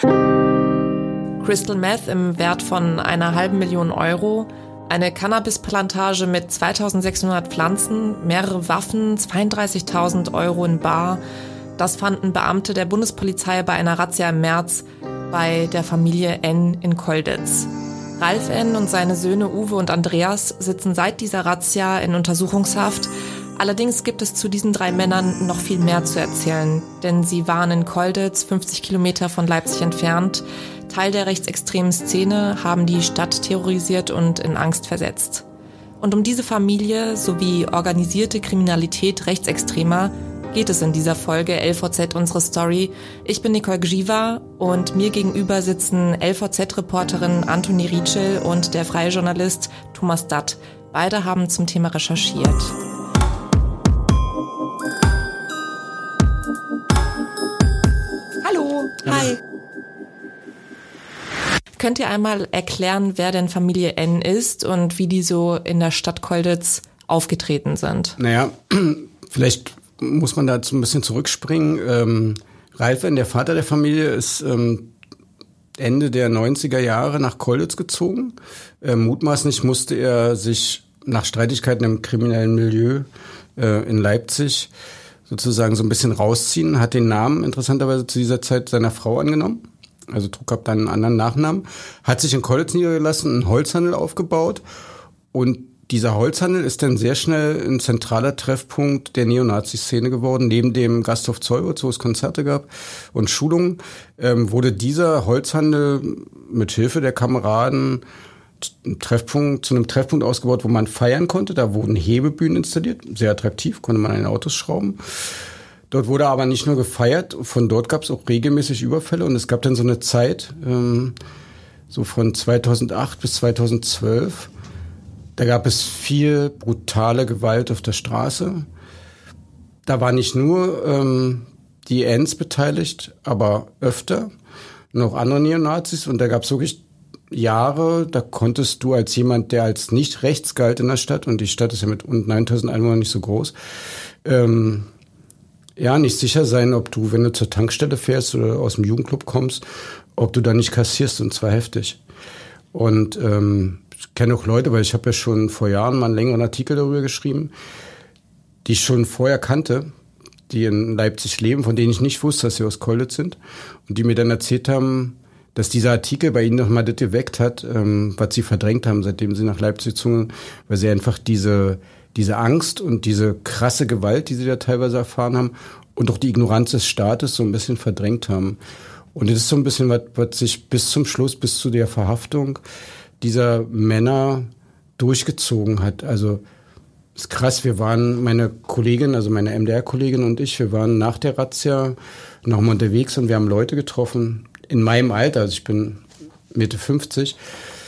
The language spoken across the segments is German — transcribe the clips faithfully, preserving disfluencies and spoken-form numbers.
Crystal Meth im Wert von einer halben Million Euro, eine Cannabisplantage mit zweitausendsechshundert Pflanzen, mehrere Waffen, zweiunddreißigtausend Euro in bar. Das fanden Beamte der Bundespolizei bei einer Razzia im März bei der Familie N. in Kolditz. Ralf N. und seine Söhne Uwe und Andreas sitzen seit dieser Razzia in Untersuchungshaft. Allerdings gibt es zu diesen drei Männern noch viel mehr zu erzählen, denn sie waren in Kolditz, fünfzig Kilometer von Leipzig entfernt, Teil der rechtsextremen Szene, haben die Stadt terrorisiert und in Angst versetzt. Und um diese Familie sowie organisierte Kriminalität Rechtsextremer geht es in dieser Folge L V Z Unsere Story. Ich bin Nicole Gživa und mir gegenüber sitzen L V Z-Reporterin Antoni Rietschel und der freie Journalist Thomas Datt. Beide haben zum Thema recherchiert. Hallo. Hi. Könnt ihr einmal erklären, wer denn Familie N ist und wie die so in der Stadt Kolditz aufgetreten sind? Naja, vielleicht muss man dazu ein bisschen zurückspringen. Ähm, Ralf N., der Vater der Familie, ist ähm, Ende der neunziger Jahre nach Kolditz gezogen. Äh, mutmaßlich musste er sich nach Streitigkeiten im kriminellen Milieu äh, in Leipzig sozusagen so ein bisschen rausziehen, hat den Namen interessanterweise zu dieser Zeit seiner Frau angenommen. Also trug ab dann einen anderen Nachnamen, hat sich in Kolditz niedergelassen, einen Holzhandel aufgebaut und dieser Holzhandel ist dann sehr schnell ein zentraler Treffpunkt der Neonazi-Szene geworden. Neben dem Gasthof Zollwitz, wo es Konzerte gab und Schulungen, ähm, wurde dieser Holzhandel mit Hilfe der Kameraden Treffpunkt, zu einem Treffpunkt ausgebaut, wo man feiern konnte. Da wurden Hebebühnen installiert, sehr attraktiv, konnte man an den Autos schrauben. Dort wurde aber nicht nur gefeiert, von dort gab es auch regelmäßig Überfälle und es gab dann so eine Zeit, ähm, so von zweitausendacht bis zweitausendzwölf, da gab es viel brutale Gewalt auf der Straße. Da war nicht nur ähm, die Ns beteiligt, aber öfter noch andere Neonazis und da gab es wirklich Jahre, da konntest du als jemand, der als nicht rechts galt in der Stadt, und die Stadt ist ja mit rund neuntausend Einwohnern nicht so groß, ähm, ja, nicht sicher sein, ob du, wenn du zur Tankstelle fährst oder aus dem Jugendclub kommst, ob du da nicht kassierst, und zwar heftig. Und ähm, ich kenne auch Leute, weil ich habe ja schon vor Jahren mal einen längeren Artikel darüber geschrieben, die ich schon vorher kannte, die in Leipzig leben, von denen ich nicht wusste, dass sie aus Kolditz sind, und die mir dann erzählt haben, dass dieser Artikel bei ihnen nochmal das geweckt hat, ähm, was sie verdrängt haben, seitdem sie nach Leipzig zogen, weil sie einfach diese diese Angst und diese krasse Gewalt, die sie da teilweise erfahren haben, und auch die Ignoranz des Staates so ein bisschen verdrängt haben. Und das ist so ein bisschen, was, was sich bis zum Schluss, bis zu der Verhaftung dieser Männer durchgezogen hat. Also ist krass, wir waren, meine Kollegin, also meine M D R-Kollegin und ich, wir waren nach der Razzia nochmal unterwegs und wir haben Leute getroffen, in meinem Alter, also ich bin Mitte fünfzig,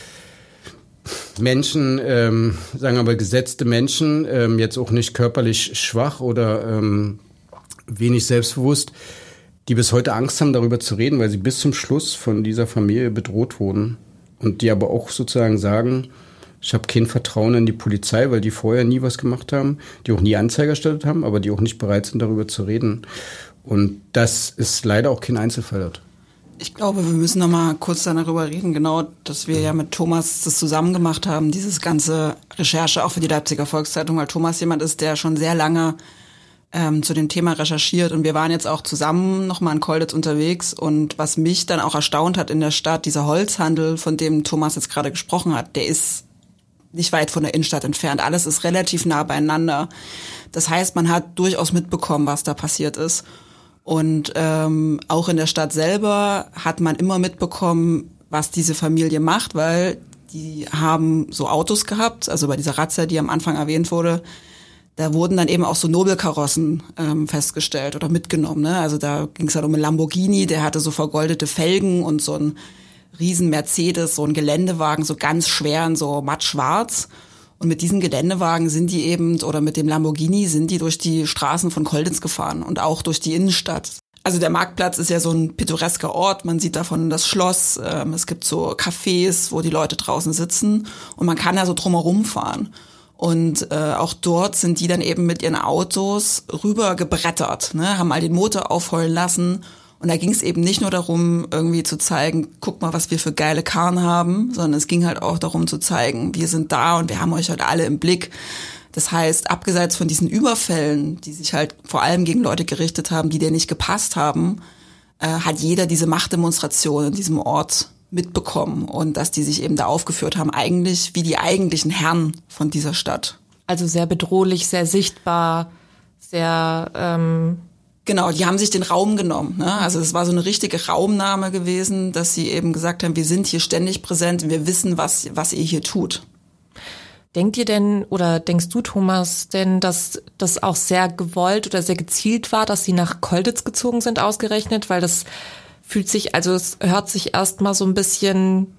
Menschen, ähm, sagen wir mal gesetzte Menschen, ähm, jetzt auch nicht körperlich schwach oder ähm, wenig selbstbewusst, die bis heute Angst haben, darüber zu reden, weil sie bis zum Schluss von dieser Familie bedroht wurden. Und die aber auch sozusagen sagen, ich habe kein Vertrauen in die Polizei, weil die vorher nie was gemacht haben, die auch nie Anzeige erstattet haben, aber die auch nicht bereit sind, darüber zu reden. Und das ist leider auch kein Einzelfall dort. Ich glaube, wir müssen noch mal kurz darüber reden, genau, dass wir ja mit Thomas das zusammen gemacht haben, dieses ganze Recherche auch für die Leipziger Volkszeitung, weil Thomas jemand ist, der schon sehr lange ähm, zu dem Thema recherchiert, und wir waren jetzt auch zusammen noch mal in Kolditz unterwegs, und was mich dann auch erstaunt hat in der Stadt, dieser Holzhandel, von dem Thomas jetzt gerade gesprochen hat, der ist nicht weit von der Innenstadt entfernt. Alles ist relativ nah beieinander. Das heißt, man hat durchaus mitbekommen, was da passiert ist. Und ähm, auch in der Stadt selber hat man immer mitbekommen, was diese Familie macht, weil die haben so Autos gehabt, also bei dieser Razzia, die am Anfang erwähnt wurde, da wurden dann eben auch so Nobelkarossen ähm, festgestellt oder mitgenommen. Ne? Also da ging es halt um einen Lamborghini, der hatte so vergoldete Felgen und so einen riesen Mercedes, so einen Geländewagen, so ganz schwer, so mattschwarz. Und mit diesen Geländewagen sind die eben, oder mit dem Lamborghini sind die durch die Straßen von Kolditz gefahren und auch durch die Innenstadt. Also der Marktplatz ist ja so ein pittoresker Ort, man sieht davon das Schloss, ähm, es gibt so Cafés, wo die Leute draußen sitzen, und man kann da so drumherum fahren. Und äh, auch dort sind die dann eben mit ihren Autos rüber gebrettert, ne, haben all den Motor aufheulen lassen Und da ging es eben nicht nur darum, irgendwie zu zeigen, guck mal, was wir für geile Karren haben, sondern es ging halt auch darum zu zeigen, wir sind da und wir haben euch halt alle im Blick. Das heißt, abgesehen von diesen Überfällen, die sich halt vor allem gegen Leute gerichtet haben, die dir nicht gepasst haben, äh, hat jeder diese Machtdemonstration in diesem Ort mitbekommen und dass die sich eben da aufgeführt haben, eigentlich wie die eigentlichen Herren von dieser Stadt. Also sehr bedrohlich, sehr sichtbar, sehr... Ähm Genau, die haben sich den Raum genommen. Ne? Also es war so eine richtige Raumnahme gewesen, dass sie eben gesagt haben, wir sind hier ständig präsent, wir wissen, was, was ihr hier tut. Denkt ihr denn oder denkst du, Thomas, denn, dass das auch sehr gewollt oder sehr gezielt war, dass sie nach Kolditz gezogen sind, ausgerechnet? Weil das fühlt sich, also es hört sich erstmal so ein bisschen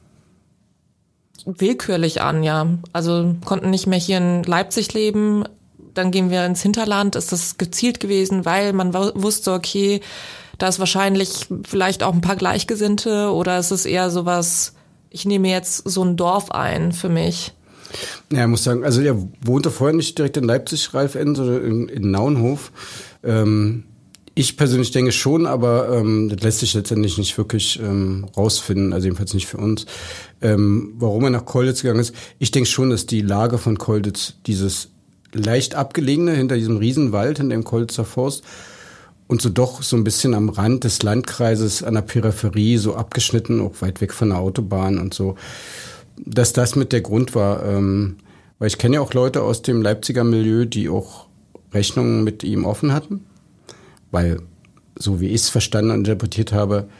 willkürlich an, ja. Also konnten nicht mehr hier in Leipzig leben, dann gehen wir ins Hinterland. Ist das gezielt gewesen, weil man wusste, okay, da ist wahrscheinlich vielleicht auch ein paar Gleichgesinnte, oder ist es eher sowas, ich nehme jetzt so ein Dorf ein für mich? Ja, ich muss sagen, also er wohnte vorher nicht direkt in Leipzig, Ralf N., sondern in, in Naunhof. Ähm, ich persönlich denke schon, aber ähm, das lässt sich letztendlich nicht wirklich ähm, rausfinden, also jedenfalls nicht für uns. Ähm, warum er nach Kolditz gegangen ist, ich denke schon, dass die Lage von Kolditz, dieses leicht abgelegene, hinter diesem Riesenwald, hinter dem Kolditzer Forst, und so doch so ein bisschen am Rand des Landkreises, an der Peripherie, so abgeschnitten, auch weit weg von der Autobahn und so, dass das mit der Grund war. Ähm, weil ich kenne ja auch Leute aus dem Leipziger Milieu, die auch Rechnungen mit ihm offen hatten. Weil, so wie ich es verstanden und interpretiert habe,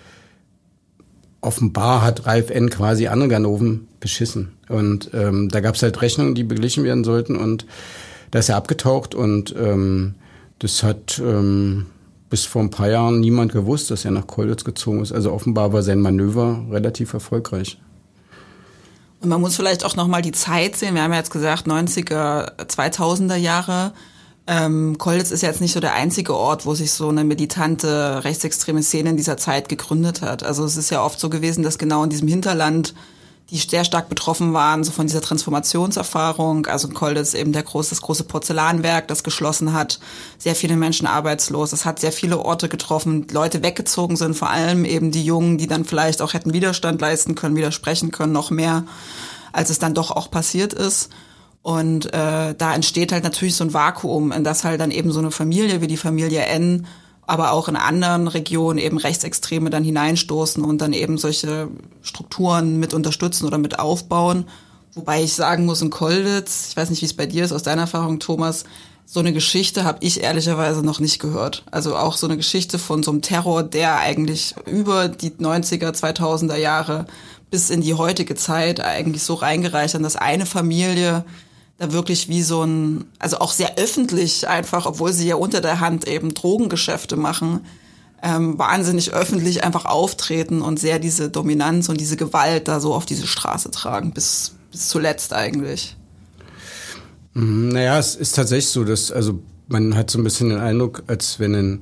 offenbar hat Ralf N. quasi andere Ganoven beschissen. Und ähm, da gab es halt Rechnungen, die beglichen werden sollten. Und da ist er abgetaucht. Und ähm, das hat ähm, bis vor ein paar Jahren niemand gewusst, dass er nach Kolditz gezogen ist. Also offenbar war sein Manöver relativ erfolgreich. Und man muss vielleicht auch nochmal die Zeit sehen. Wir haben ja jetzt gesagt, neunziger, zweitausender Jahre. Ähm, Kolditz ist jetzt nicht so der einzige Ort, wo sich so eine militante rechtsextreme Szene in dieser Zeit gegründet hat. Also es ist ja oft so gewesen, dass genau in diesem Hinterland die sehr stark betroffen waren, so von dieser Transformationserfahrung. Also in Kolditz eben der große, das große Porzellanwerk, das geschlossen hat, sehr viele Menschen arbeitslos. Es hat sehr viele Orte getroffen, Leute weggezogen sind, vor allem eben die Jungen, die dann vielleicht auch hätten Widerstand leisten können, widersprechen können, noch mehr, als es dann doch auch passiert ist. Und äh, da entsteht halt natürlich so ein Vakuum, in das halt dann eben so eine Familie wie die Familie N, aber auch in anderen Regionen eben Rechtsextreme dann hineinstoßen und dann eben solche Strukturen mit unterstützen oder mit aufbauen. Wobei ich sagen muss, in Kolditz, ich weiß nicht, wie es bei dir ist, aus deiner Erfahrung, Thomas, so eine Geschichte habe ich ehrlicherweise noch nicht gehört. Also auch so eine Geschichte von so einem Terror, der eigentlich über die neunziger, zweitausender Jahre bis in die heutige Zeit eigentlich so reingereicht hat, dass eine Familie da wirklich wie so ein, also auch sehr öffentlich einfach, obwohl sie ja unter der Hand eben Drogengeschäfte machen, ähm, wahnsinnig öffentlich einfach auftreten und sehr diese Dominanz und diese Gewalt da so auf diese Straße tragen, bis, bis zuletzt eigentlich. Naja, es ist tatsächlich so, dass, also man hat so ein bisschen den Eindruck, als wenn in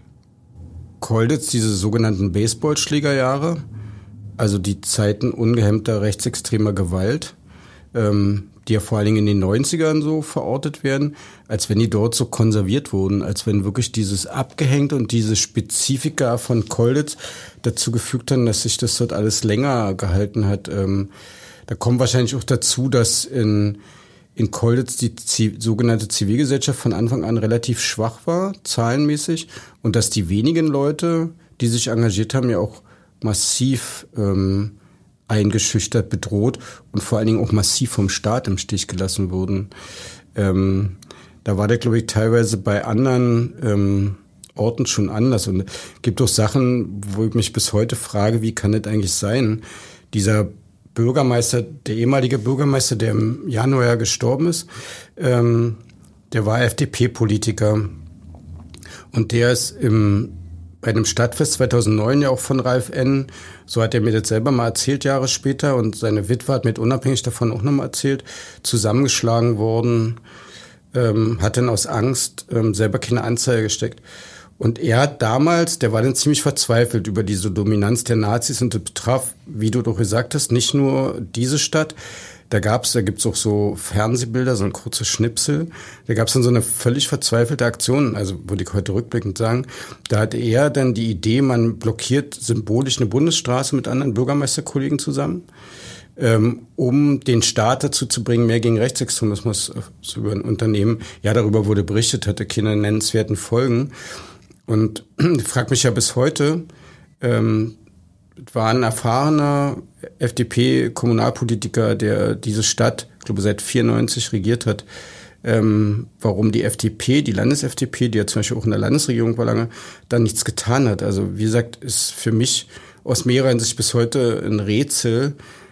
Kolditz diese sogenannten Baseballschlägerjahre, also die Zeiten ungehemmter rechtsextremer Gewalt, ähm, die ja vor allen Dingen in den neunzigern so verortet werden, als wenn die dort so konserviert wurden, als wenn wirklich dieses Abgehängte und diese Spezifika von Kolditz dazu gefügt haben, dass sich das dort alles länger gehalten hat. Ähm, da kommt wahrscheinlich auch dazu, dass in, in Kolditz die Z- sogenannte Zivilgesellschaft von Anfang an relativ schwach war, zahlenmäßig, und dass die wenigen Leute, die sich engagiert haben, ja auch massiv ähm, eingeschüchtert, bedroht und vor allen Dingen auch massiv vom Staat im Stich gelassen wurden. Ähm, da war der, glaube ich, teilweise bei anderen ähm, Orten schon anders. Und es gibt auch Sachen, wo ich mich bis heute frage, wie kann das eigentlich sein? Dieser Bürgermeister, der ehemalige Bürgermeister, der im Januar ja gestorben ist, ähm, der war F D P-Politiker. Und der ist im bei einem Stadtfest zweitausendneun ja auch von Ralf N., so hat er mir das selber mal erzählt, Jahre später, und seine Witwe hat mir unabhängig davon auch nochmal erzählt, zusammengeschlagen worden, ähm, hat dann aus Angst ähm, selber keine Anzeige gesteckt. Und er hat damals, der war dann ziemlich verzweifelt über diese Dominanz der Nazis und das betraf, wie du doch gesagt hast, nicht nur diese Stadt. Da gab's, da gibt's auch so Fernsehbilder, so ein kurzes Schnipsel. Da gab's dann so eine völlig verzweifelte Aktion, also würde ich heute rückblickend sagen. Da hatte er dann die Idee, man blockiert symbolisch eine Bundesstraße mit anderen Bürgermeisterkollegen zusammen, ähm, um den Staat dazu zu bringen, mehr gegen Rechtsextremismus zu unternehmen. Ja, darüber wurde berichtet, hatte keine nennenswerten Folgen. Und ich frage mich ja bis heute, ähm, war ein erfahrener F D P-Kommunalpolitiker, der diese Stadt, ich glaube, seit vierundneunzig regiert hat, ähm, warum die F D P, die Landes-F D P, die ja zum Beispiel auch in der Landesregierung war lange, da nichts getan hat. Also wie gesagt, ist für mich aus mehrerer Hinsicht bis heute ein Rätsel,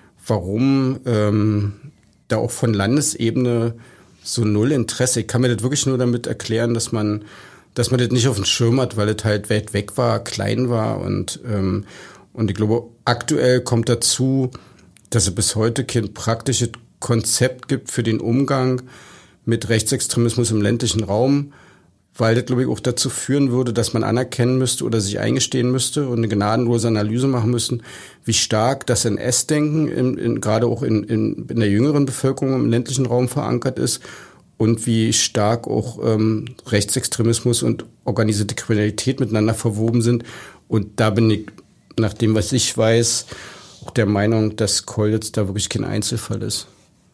warum ähm, da auch von Landesebene so null Interesse. Ich kann mir das wirklich nur damit erklären, dass man dass man das nicht auf dem Schirm hat, weil es halt weit weg war, klein war und ähm, und ich glaube, aktuell kommt dazu, dass es bis heute kein praktisches Konzept gibt für den Umgang mit Rechtsextremismus im ländlichen Raum, weil das, glaube ich, auch dazu führen würde, dass man anerkennen müsste oder sich eingestehen müsste und eine gnadenlose Analyse machen müssen, wie stark das N S-Denken in, in, gerade auch in, in, in der jüngeren Bevölkerung im ländlichen Raum verankert ist und wie stark auch ähm, Rechtsextremismus und organisierte Kriminalität miteinander verwoben sind. Und da bin ich, nach dem, was ich weiß, auch der Meinung, dass Kollitz da wirklich kein Einzelfall ist.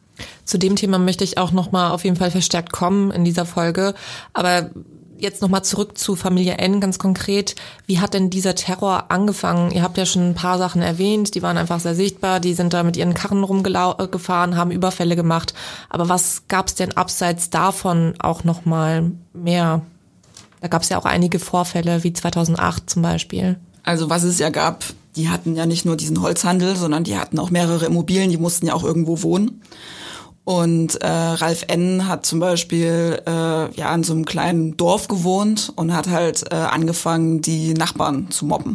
Zu dem Thema möchte ich auch nochmal auf jeden Fall verstärkt kommen in dieser Folge. Aber jetzt nochmal zurück zu Familie N ganz konkret. Wie hat denn dieser Terror angefangen? Ihr habt ja schon ein paar Sachen erwähnt, die waren einfach sehr sichtbar. Die sind da mit ihren Karren rumgefahren, haben Überfälle gemacht. Aber was gab es denn abseits davon auch nochmal mehr? Da gab es ja auch einige Vorfälle, wie zweitausendacht zum Beispiel. Also was es ja gab, die hatten ja nicht nur diesen Holzhandel, sondern die hatten auch mehrere Immobilien, die mussten ja auch irgendwo wohnen. Und äh, Ralf N. hat zum Beispiel äh, ja in so einem kleinen Dorf gewohnt und hat halt äh, angefangen, die Nachbarn zu mobben.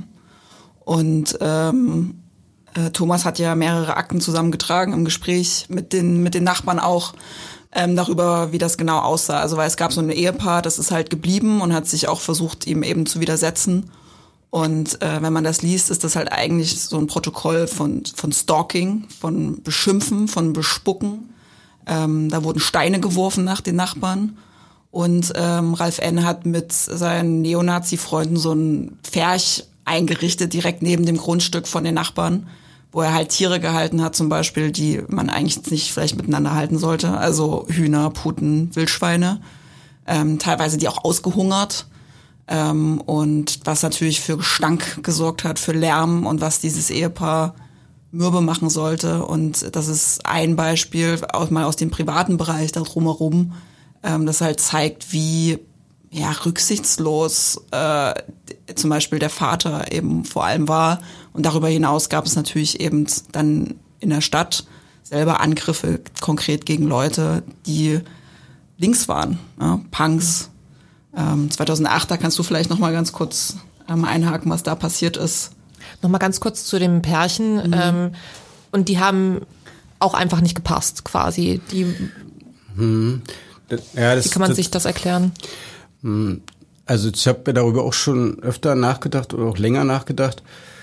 Und ähm, äh, Thomas hat ja mehrere Akten zusammengetragen im Gespräch mit den mit den Nachbarn auch ähm, darüber, wie das genau aussah. Also weil es gab so ein Ehepaar, das ist halt geblieben und hat sich auch versucht, ihm eben zu widersetzen. Und äh, wenn man das liest, ist das halt eigentlich so ein Protokoll von von Stalking, von Beschimpfen, von Bespucken. Ähm, da wurden Steine geworfen nach den Nachbarn. Und ähm, Ralf N. hat mit seinen Neonazi-Freunden so einen Pferch eingerichtet, direkt neben dem Grundstück von den Nachbarn, wo er halt Tiere gehalten hat, zum Beispiel, die man eigentlich nicht vielleicht miteinander halten sollte. Also Hühner, Puten, Wildschweine, ähm, teilweise die auch ausgehungert. Ähm, und was natürlich für Gestank gesorgt hat, für Lärm und was dieses Ehepaar mürbe machen sollte. Und das ist ein Beispiel, auch mal aus dem privaten Bereich da drumherum, ähm, das halt zeigt, wie ja rücksichtslos äh, zum Beispiel der Vater eben vor allem war. Und darüber hinaus gab es natürlich eben dann in der Stadt selber Angriffe konkret gegen Leute, die links waren, ja, Punks. Ähm, zweitausendacht, da kannst du vielleicht noch mal ganz kurz ähm, einhaken, was da passiert ist. Nochmal ganz kurz zu dem Pärchen. Mhm. Ähm, und die haben auch einfach nicht gepasst, quasi. Die, hm. das, ja, das, wie kann man das, sich das erklären? Also ich habe mir darüber auch schon öfter nachgedacht oder auch länger nachgedacht.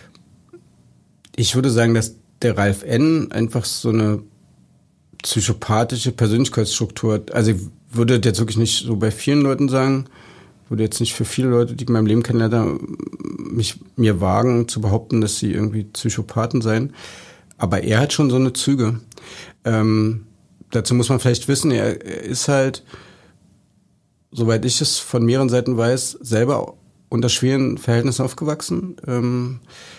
Ich würde sagen, dass der Ralf N. einfach so eine psychopathische Persönlichkeitsstruktur hat. Also ich würde jetzt wirklich nicht so bei vielen Leuten sagen, würde jetzt nicht für viele Leute, die ich in meinem Leben kennengelernt habe, mich mir wagen zu behaupten, dass sie irgendwie Psychopathen seien. Aber er hat schon so eine Züge. Ähm, dazu muss man vielleicht wissen, er, er ist halt, soweit ich es von mehreren Seiten weiß, selber unter schweren Verhältnissen aufgewachsen. Ähm,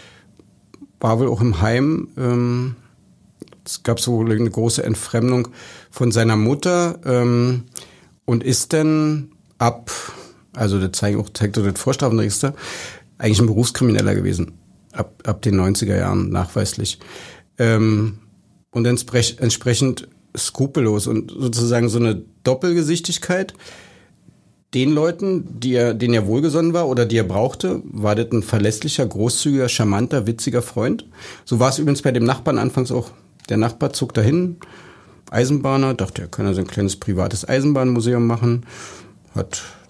war wohl auch im Heim. Ähm, es gab so eine große Entfremdung von seiner Mutter ähm, und ist dann ab, also das zeigt auch zeigt das Vorstrafenregister, eigentlich ein Berufskrimineller gewesen, ab, ab den neunziger Jahren nachweislich. Ähm, und entsprech, entsprechend skrupellos und sozusagen so eine Doppelgesichtigkeit. Den Leuten, die er, denen er wohlgesonnen war oder die er brauchte, war das ein verlässlicher, großzügiger, charmanter, witziger Freund. So war es übrigens bei dem Nachbarn anfangs auch. Der Nachbar zog dahin, Eisenbahner, dachte, er könne so ein kleines privates Eisenbahnmuseum machen, hat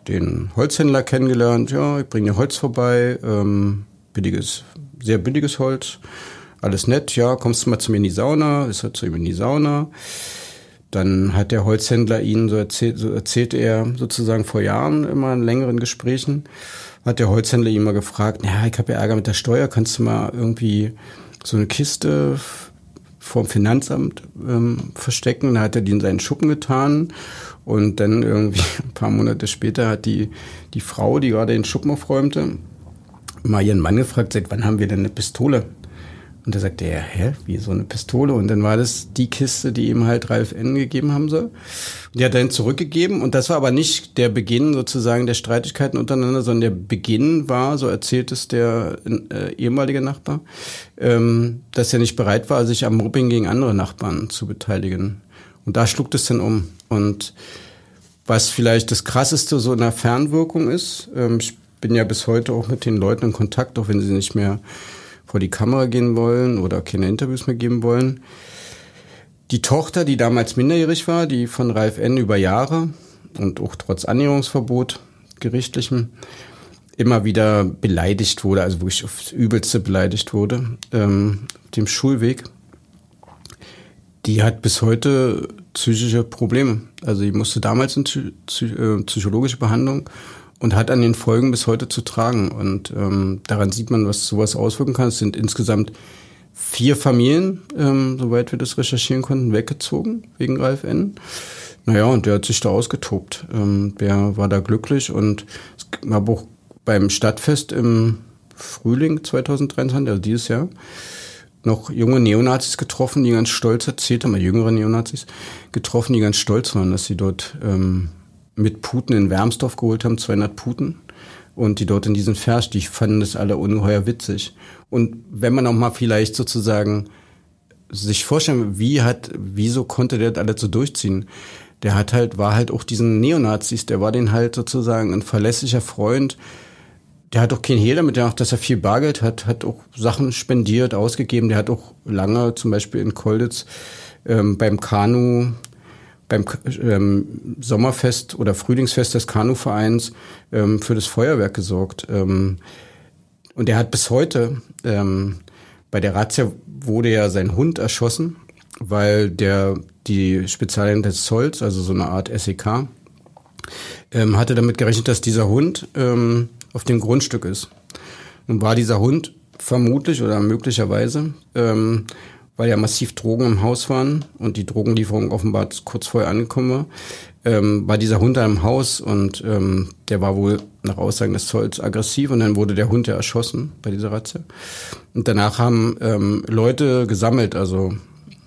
den Holzhändler kennengelernt. Ja, ich bringe dir Holz vorbei, ähm, billiges, sehr billiges Holz. Alles nett, ja, kommst du mal zu mir in die Sauna? Ist er zu ihm in die Sauna? Dann hat der Holzhändler ihn, so erzählt, so erzählte er sozusagen vor Jahren immer in längeren Gesprächen, hat der Holzhändler ihn mal gefragt, ja, ich habe ja Ärger mit der Steuer, kannst du mal irgendwie so eine Kiste vom Finanzamt ähm, verstecken? Da hat er die in seinen Schuppen getan und dann irgendwie ein paar Monate später hat die, die Frau, die gerade den Schuppen aufräumte, mal ihren Mann gefragt, seit wann haben wir denn eine Pistole? Und da sagte er, hä, wie so eine Pistole? Und dann war das die Kiste, die ihm halt Ralf N. gegeben haben soll. Die hat er dann zurückgegeben. Und das war aber nicht der Beginn sozusagen der Streitigkeiten untereinander, sondern der Beginn war, so erzählt es der äh, ehemalige Nachbar, ähm, dass er nicht bereit war, sich am Mobbing gegen andere Nachbarn zu beteiligen. Und da schlug es dann um. Und was vielleicht das Krasseste so in der Fernwirkung ist, ähm, ich bin ja bis heute auch mit den Leuten in Kontakt, auch wenn sie nicht mehr vor die Kamera gehen wollen oder keine Interviews mehr geben wollen. Die Tochter, die damals minderjährig war, die von Ralf N. über Jahre und auch trotz Annäherungsverbot gerichtlichem immer wieder beleidigt wurde, also wirklich aufs Übelste beleidigt wurde, ähm, auf dem Schulweg, die hat bis heute psychische Probleme. Also die musste damals in psych- äh, psychologische Behandlung und hat an den Folgen bis heute zu tragen. Und ähm, daran sieht man, was sowas auswirken kann. Es sind insgesamt vier Familien, ähm, soweit wir das recherchieren konnten, weggezogen wegen Ralf N. Naja, und der hat sich da ausgetobt. Ähm, der war da glücklich und es gab auch beim Stadtfest im Frühling zwanzig dreiundzwanzig, also dieses Jahr, noch junge Neonazis getroffen, die ganz stolz erzählt haben, jüngere Neonazis getroffen, die ganz stolz waren, dass sie dort ähm, mit Puten in Wermsdorf geholt haben, zweihundert Puten, und die dort in diesen Vers, die fanden das alle ungeheuer witzig. Und wenn man auch mal vielleicht sozusagen sich vorstellen, wie hat, wieso konnte der das alles so durchziehen? Der hat halt, war halt auch diesen Neonazis, der war den halt sozusagen ein verlässlicher Freund. Der hat auch keinen Hehl damit, der auch, dass er viel Bargeld hat, hat auch Sachen spendiert, ausgegeben. Der hat auch lange zum Beispiel in Kolditz ähm, beim Kanu, beim ähm, Sommerfest oder Frühlingsfest des Kanuvereins ähm, für das Feuerwerk gesorgt. Ähm, und er hat bis heute, ähm, bei der Razzia wurde ja sein Hund erschossen, weil der die Spezialeinheit des Zolls, also so eine Art S E K, ähm, hatte damit gerechnet, dass dieser Hund ähm, auf dem Grundstück ist. Nun war dieser Hund vermutlich oder möglicherweise, ähm, weil ja massiv Drogen im Haus waren und die Drogenlieferung offenbar kurz vorher angekommen war, ähm, war dieser Hund da im Haus und ähm, der war wohl nach Aussagen des Zolls aggressiv und dann wurde der Hund ja erschossen bei dieser Razzia. Und danach haben ähm, Leute gesammelt, also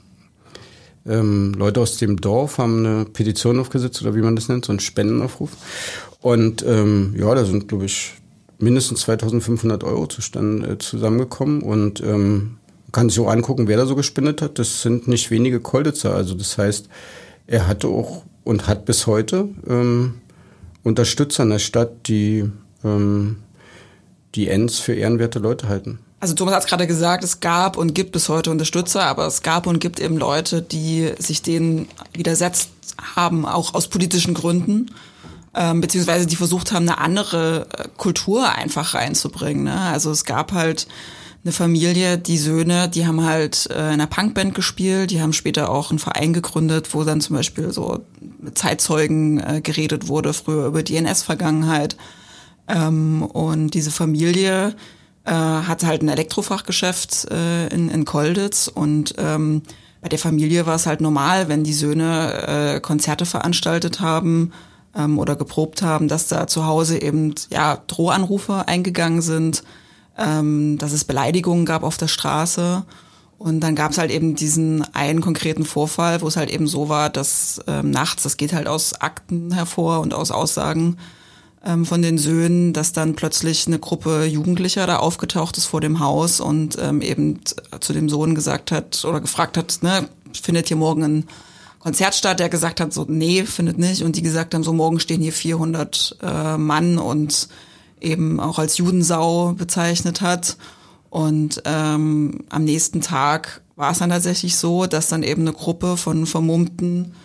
ähm, Leute aus dem Dorf haben eine Petition aufgesetzt oder wie man das nennt, so einen Spendenaufruf. Und ähm, ja, da sind, glaube ich, mindestens zweitausendfünfhundert Euro zustande, äh, zusammengekommen. Und ähm, man kann sich auch angucken, wer da so gespendet hat. Das sind nicht wenige Kolditzer. Also das heißt, er hatte auch und hat bis heute ähm, Unterstützer in der Stadt, die ähm, die Enns für ehrenwerte Leute halten. Also Thomas hat es gerade gesagt, es gab und gibt bis heute Unterstützer, aber es gab und gibt eben Leute, die sich denen widersetzt haben, auch aus politischen Gründen. Ähm, beziehungsweise die versucht haben, eine andere äh, Kultur einfach reinzubringen. Ne? Also es gab halt eine Familie, die Söhne, die haben halt äh, in einer Punkband gespielt, die haben später auch einen Verein gegründet, wo dann zum Beispiel so mit Zeitzeugen äh, geredet wurde, früher über die N S-Vergangenheit. Ähm, und diese Familie äh, hat halt ein Elektrofachgeschäft äh, in, in Kolditz und ähm, bei der Familie war es halt normal, wenn die Söhne äh, Konzerte veranstaltet haben, oder geprobt haben, dass da zu Hause eben ja Drohanrufe eingegangen sind, ähm, dass es Beleidigungen gab auf der Straße. Und dann gab es halt eben diesen einen konkreten Vorfall, wo es halt eben so war, dass ähm, nachts, das geht halt aus Akten hervor und aus Aussagen ähm, von den Söhnen, dass dann plötzlich eine Gruppe Jugendlicher da aufgetaucht ist vor dem Haus und ähm, eben zu dem Sohn gesagt hat oder gefragt hat, ne, findet hier morgen ein Konzert statt, der gesagt hat, so, nee, findet nicht. Und die gesagt haben, so, morgen stehen hier vierhundert äh, Mann und eben auch als Judensau bezeichnet hat. Und ähm, am nächsten Tag war es dann tatsächlich so, dass dann eben eine Gruppe von vermummten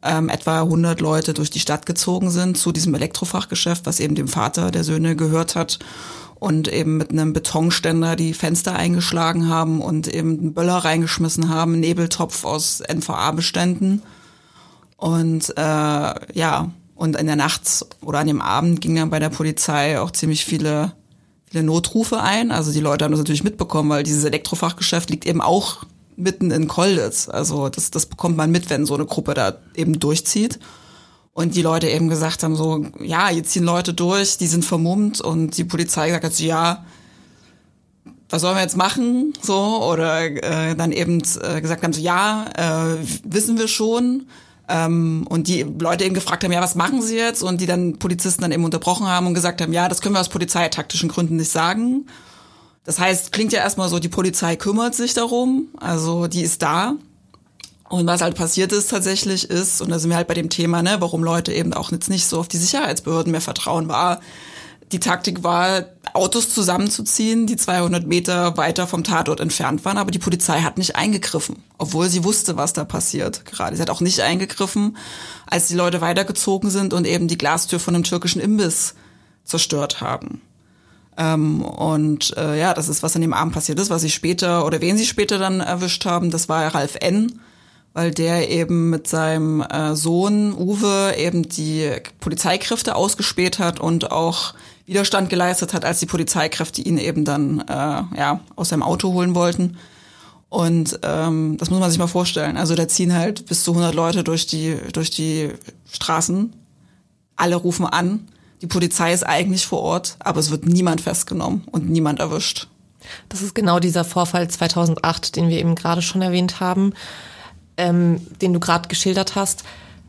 ähm, etwa hundert Leute durch die Stadt gezogen sind zu diesem Elektrofachgeschäft, was eben dem Vater der Söhne gehört hat, und eben mit einem Betonständer die Fenster eingeschlagen haben und eben einen Böller reingeschmissen haben, einen Nebeltopf aus N V A-Beständen. Und äh, ja, und in der Nacht oder an dem Abend gingen dann bei der Polizei auch ziemlich viele, viele Notrufe ein. Also die Leute haben das natürlich mitbekommen, weil dieses Elektrofachgeschäft liegt eben auch mitten in Kolditz. Also das, das bekommt man mit, wenn so eine Gruppe da eben durchzieht. Und die Leute eben gesagt haben so, ja, jetzt ziehen Leute durch, die sind vermummt, und die Polizei gesagt hat so, ja, was sollen wir jetzt machen? So, oder äh, dann eben äh, gesagt haben so, ja, äh, wissen wir schon. Ähm, und die Leute eben gefragt haben, ja, was machen sie jetzt? Und die dann Polizisten dann eben unterbrochen haben und gesagt haben, ja, das können wir aus polizeitaktischen Gründen nicht sagen. Das heißt, klingt ja erstmal so, die Polizei kümmert sich darum, also die ist da. Und was halt passiert ist tatsächlich ist, und da sind wir halt bei dem Thema, ne, warum Leute eben auch jetzt nicht so auf die Sicherheitsbehörden mehr vertrauen, war, die Taktik war, Autos zusammenzuziehen, die zweihundert Meter weiter vom Tatort entfernt waren, aber die Polizei hat nicht eingegriffen, obwohl sie wusste, was da passiert gerade. Sie hat auch nicht eingegriffen, als die Leute weitergezogen sind und eben die Glastür von einem türkischen Imbiss zerstört haben. Ähm, und äh, ja, das ist, was an dem Abend passiert ist, was sie später, oder wen sie später dann erwischt haben, das war Ralf N., weil der eben mit seinem äh, Sohn Uwe eben die Polizeikräfte ausgespäht hat und auch Widerstand geleistet hat, als die Polizeikräfte ihn eben dann äh, ja aus seinem Auto holen wollten. Und ähm, das muss man sich mal vorstellen. Also da ziehen halt bis zu hundert Leute durch die durch die Straßen. Alle rufen an. Die Polizei ist eigentlich vor Ort, aber es wird niemand festgenommen und niemand erwischt. Das ist genau dieser Vorfall zweitausendacht, den wir eben gerade schon erwähnt haben. Ähm, den du gerade geschildert hast.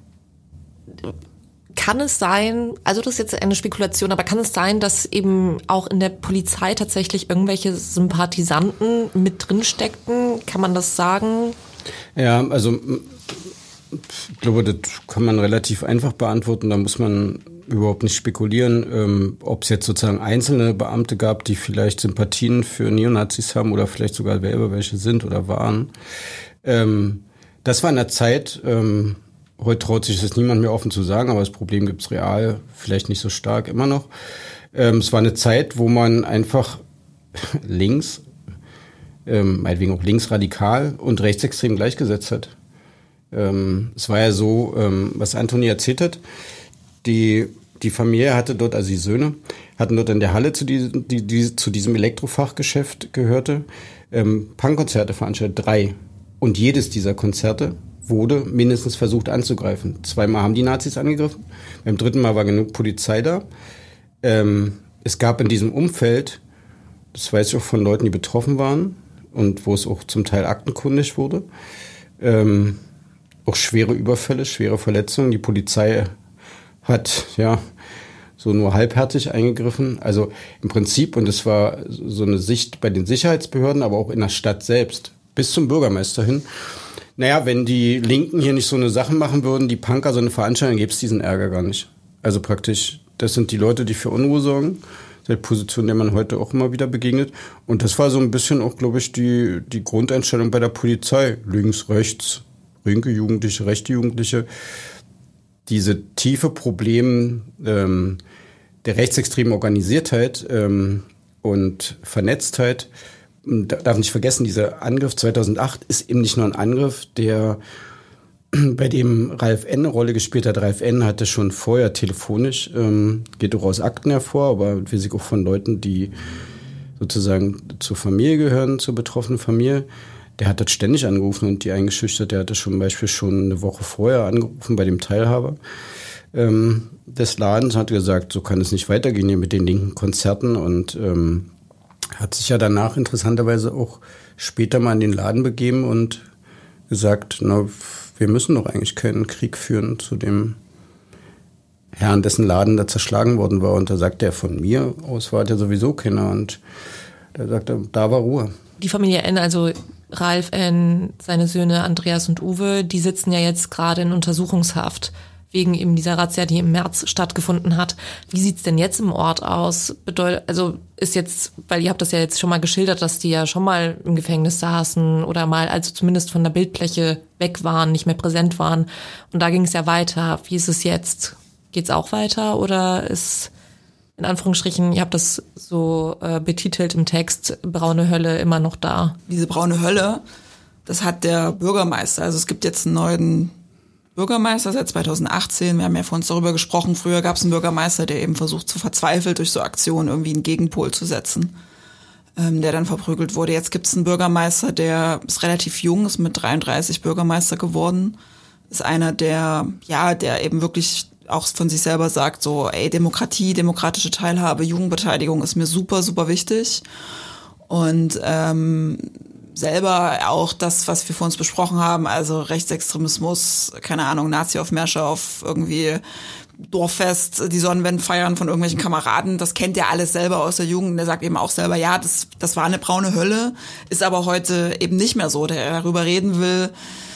Kann es sein, also das ist jetzt eine Spekulation, aber kann es sein, dass eben auch in der Polizei tatsächlich irgendwelche Sympathisanten mit drin steckten? Kann man das sagen? Ja, also ich glaube, das kann man relativ einfach beantworten. Da muss man überhaupt nicht spekulieren, ähm, ob es jetzt sozusagen einzelne Beamte gab, die vielleicht Sympathien für Neonazis haben oder vielleicht sogar selber welche sind oder waren. Ähm, Das war in der Zeit, ähm, heute traut sich das niemand mehr offen zu sagen, aber das Problem gibt's real, vielleicht nicht so stark immer noch. Ähm, es war eine Zeit, wo man einfach links, ähm, meinetwegen auch linksradikal und rechtsextrem gleichgesetzt hat. Ähm, es war ja so, ähm, was Antoni erzählt hat, die, die Familie hatte dort, also die Söhne, hatten dort in der Halle, zu, die, die, die, zu diesem Elektrofachgeschäft gehörte, ähm, Punkkonzerte veranstaltet, drei. Und jedes dieser Konzerte wurde mindestens versucht anzugreifen. Zweimal haben die Nazis angegriffen, beim dritten Mal war genug Polizei da. Ähm, es gab in diesem Umfeld, das weiß ich auch von Leuten, die betroffen waren und wo es auch zum Teil aktenkundig wurde, ähm, auch schwere Überfälle, schwere Verletzungen. Die Polizei hat ja so nur halbherzig eingegriffen. Also im Prinzip, und es war so eine Sicht bei den Sicherheitsbehörden, aber auch in der Stadt selbst, bis zum Bürgermeister hin. Naja, wenn die Linken hier nicht so eine Sachen machen würden, die Punker so eine Veranstaltung, gäbe es diesen Ärger gar nicht. Also praktisch, das sind die Leute, die für Unruhe sorgen. Das ist eine Position, der man heute auch immer wieder begegnet. Und das war so ein bisschen auch, glaube ich, die, die Grundeinstellung bei der Polizei. Links, rechts, linke Jugendliche, rechte Jugendliche. Diese tiefe Problem ähm, der rechtsextremen Organisiertheit ähm, und Vernetztheit, darf nicht vergessen, dieser Angriff zweitausendacht ist eben nicht nur ein Angriff, der bei dem Ralf N. eine Rolle gespielt hat. Ralf N. hatte schon vorher telefonisch, ähm, geht auch aus Akten hervor, aber wir sind auch von Leuten, die sozusagen zur Familie gehören, zur betroffenen Familie. Der hat dort ständig angerufen und die eingeschüchtert. Der hatte zum Beispiel schon eine Woche vorher angerufen bei dem Teilhaber ähm, des Ladens und hat gesagt, so kann es nicht weitergehen hier mit den linken Konzerten, und ähm, hat sich ja danach interessanterweise auch später mal in den Laden begeben und gesagt, na, wir müssen doch eigentlich keinen Krieg führen zu dem Herrn, dessen Laden da zerschlagen worden war. Und da sagt er, von mir aus war der sowieso keiner. Und da sagt er, da war Ruhe. Die Familie N., also Ralf N., seine Söhne Andreas und Uwe, die sitzen ja jetzt gerade in Untersuchungshaft. wegen eben dieser Razzia, die im März stattgefunden hat. Wie sieht's denn jetzt im Ort aus? Bedeutet, also ist jetzt, weil ihr habt das ja jetzt schon mal geschildert, dass die ja schon mal im Gefängnis saßen oder mal, also zumindest von der Bildfläche weg waren, nicht mehr präsent waren. Und da ging es ja weiter. Wie ist es jetzt? Geht's auch weiter oder ist, in Anführungsstrichen, ihr habt das so äh, betitelt im Text, braune Hölle immer noch da? Diese braune Hölle, das hat der Bürgermeister. Also es gibt jetzt einen neuen Bürgermeister seit zweitausendachtzehn. Wir haben ja vor uns darüber gesprochen. Früher gab es einen Bürgermeister, der eben versucht, zu verzweifelt durch so Aktionen irgendwie einen Gegenpol zu setzen, ähm, der dann verprügelt wurde. Jetzt gibt es einen Bürgermeister, der ist relativ jung, ist mit dreiunddreißig Bürgermeister geworden. Ist einer, der, ja, der eben wirklich auch von sich selber sagt, so, ey, Demokratie, demokratische Teilhabe, Jugendbeteiligung ist mir super, super wichtig. Und ähm, selber auch das, was wir vor uns besprochen haben, also Rechtsextremismus, keine Ahnung, Nazi-Aufmärsche auf irgendwie Dorffest, die Sonnenwende feiern von irgendwelchen Kameraden, das kennt er alles selber aus der Jugend. Der sagt eben auch selber, ja, das, das war eine braune Hölle, ist aber heute eben nicht mehr so, der darüber reden will,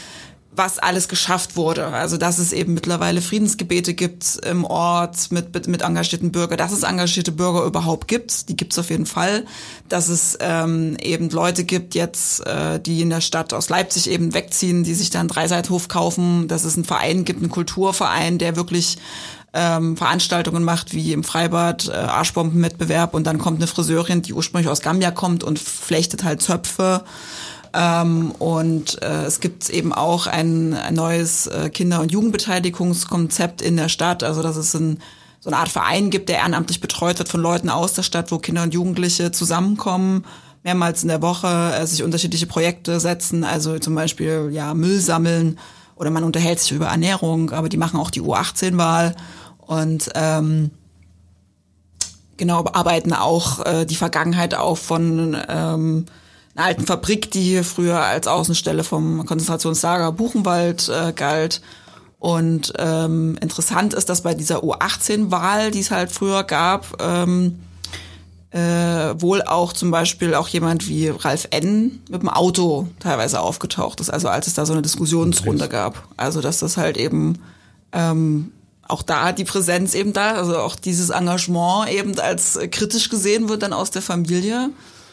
was alles geschafft wurde. Also dass es eben mittlerweile Friedensgebete gibt im Ort mit, mit, mit engagierten Bürgern, dass es engagierte Bürger überhaupt gibt, die gibt es auf jeden Fall. Dass es ähm, eben Leute gibt jetzt, äh, die in der Stadt aus Leipzig eben wegziehen, die sich dann Dreiseithof kaufen, dass es einen Verein gibt, einen Kulturverein, der wirklich ähm, Veranstaltungen macht, wie im Freibad, äh, Arschbombenwettbewerb, und dann kommt eine Friseurin, die ursprünglich aus Gambia kommt und flechtet halt Zöpfe. Ähm, und äh, es gibt eben auch ein, ein neues äh, Kinder- und Jugendbeteiligungskonzept in der Stadt, also dass es ein, so eine Art Verein gibt, der ehrenamtlich betreut wird von Leuten aus der Stadt, wo Kinder und Jugendliche zusammenkommen, mehrmals in der Woche äh, sich unterschiedliche Projekte setzen, also zum Beispiel ja Müll sammeln oder man unterhält sich über Ernährung, aber die machen auch die U achtzehn Wahl und ähm, genau arbeiten auch äh, die Vergangenheit auf von ähm, einer alten Fabrik, die hier früher als Außenstelle vom Konzentrationslager Buchenwald äh, galt. Und ähm, interessant ist, dass bei dieser U achtzehn Wahl, die es halt früher gab, ähm, äh, wohl auch zum Beispiel auch jemand wie Ralf N. mit dem Auto teilweise aufgetaucht ist, also als es da so eine Diskussionsrunde gab. Also dass das halt eben ähm, auch da die Präsenz eben da, also auch dieses Engagement eben als kritisch gesehen wird dann aus der Familie.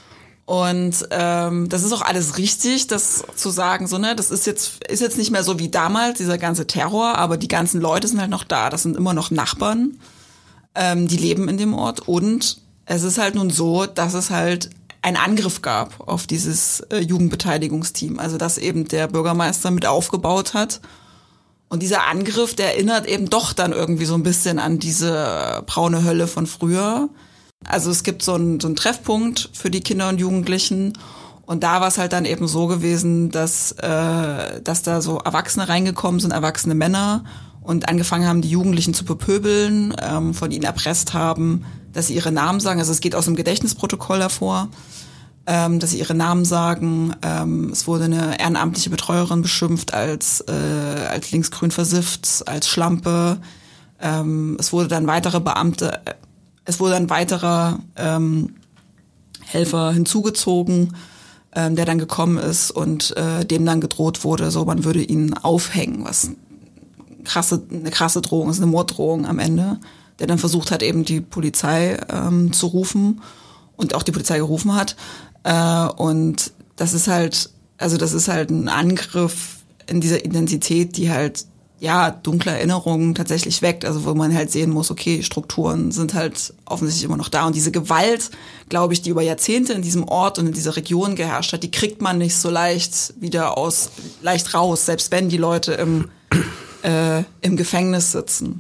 Und ähm, das ist auch alles richtig, das zu sagen, so ne, das ist jetzt ist jetzt nicht mehr so wie damals dieser ganze Terror, aber die ganzen Leute sind halt noch da. Das sind immer noch Nachbarn, ähm, die leben in dem Ort. Und es ist halt nun so, dass es halt einen Angriff gab auf dieses äh, Jugendbeteiligungsteam, also dass eben der Bürgermeister mit aufgebaut hat. Und dieser Angriff, der erinnert eben doch dann irgendwie so ein bisschen an diese braune Hölle von früher. Also es gibt so einen, so einen Treffpunkt für die Kinder und Jugendlichen und da war es halt dann eben so gewesen, dass, äh, dass da so Erwachsene reingekommen sind, erwachsene Männer und angefangen haben, die Jugendlichen zu bepöbeln, ähm, von ihnen erpresst haben, dass sie ihre Namen sagen. Also es geht aus dem Gedächtnisprotokoll hervor, ähm, dass sie ihre Namen sagen. Ähm, es wurde eine ehrenamtliche Betreuerin beschimpft als, äh, als linksgrün versifft, als Schlampe. Ähm, es wurde dann weitere Beamte... Es wurde ein weiterer ähm, Helfer hinzugezogen, ähm, der dann gekommen ist und äh, dem dann gedroht wurde, so man würde ihn aufhängen, was krasse, eine krasse Drohung ist, eine Morddrohung am Ende, der dann versucht hat, eben die Polizei ähm, zu rufen und auch die Polizei gerufen hat. Äh, und das ist halt, also das ist halt ein Angriff in dieser Intensität, die halt ja, dunkle Erinnerungen tatsächlich weckt, also wo man halt sehen muss, okay, Strukturen sind halt offensichtlich immer noch da und diese Gewalt, glaube ich, die über Jahrzehnte in diesem Ort und in dieser Region geherrscht hat, die kriegt man nicht so leicht wieder aus, leicht raus, selbst wenn die Leute im, äh, im Gefängnis sitzen.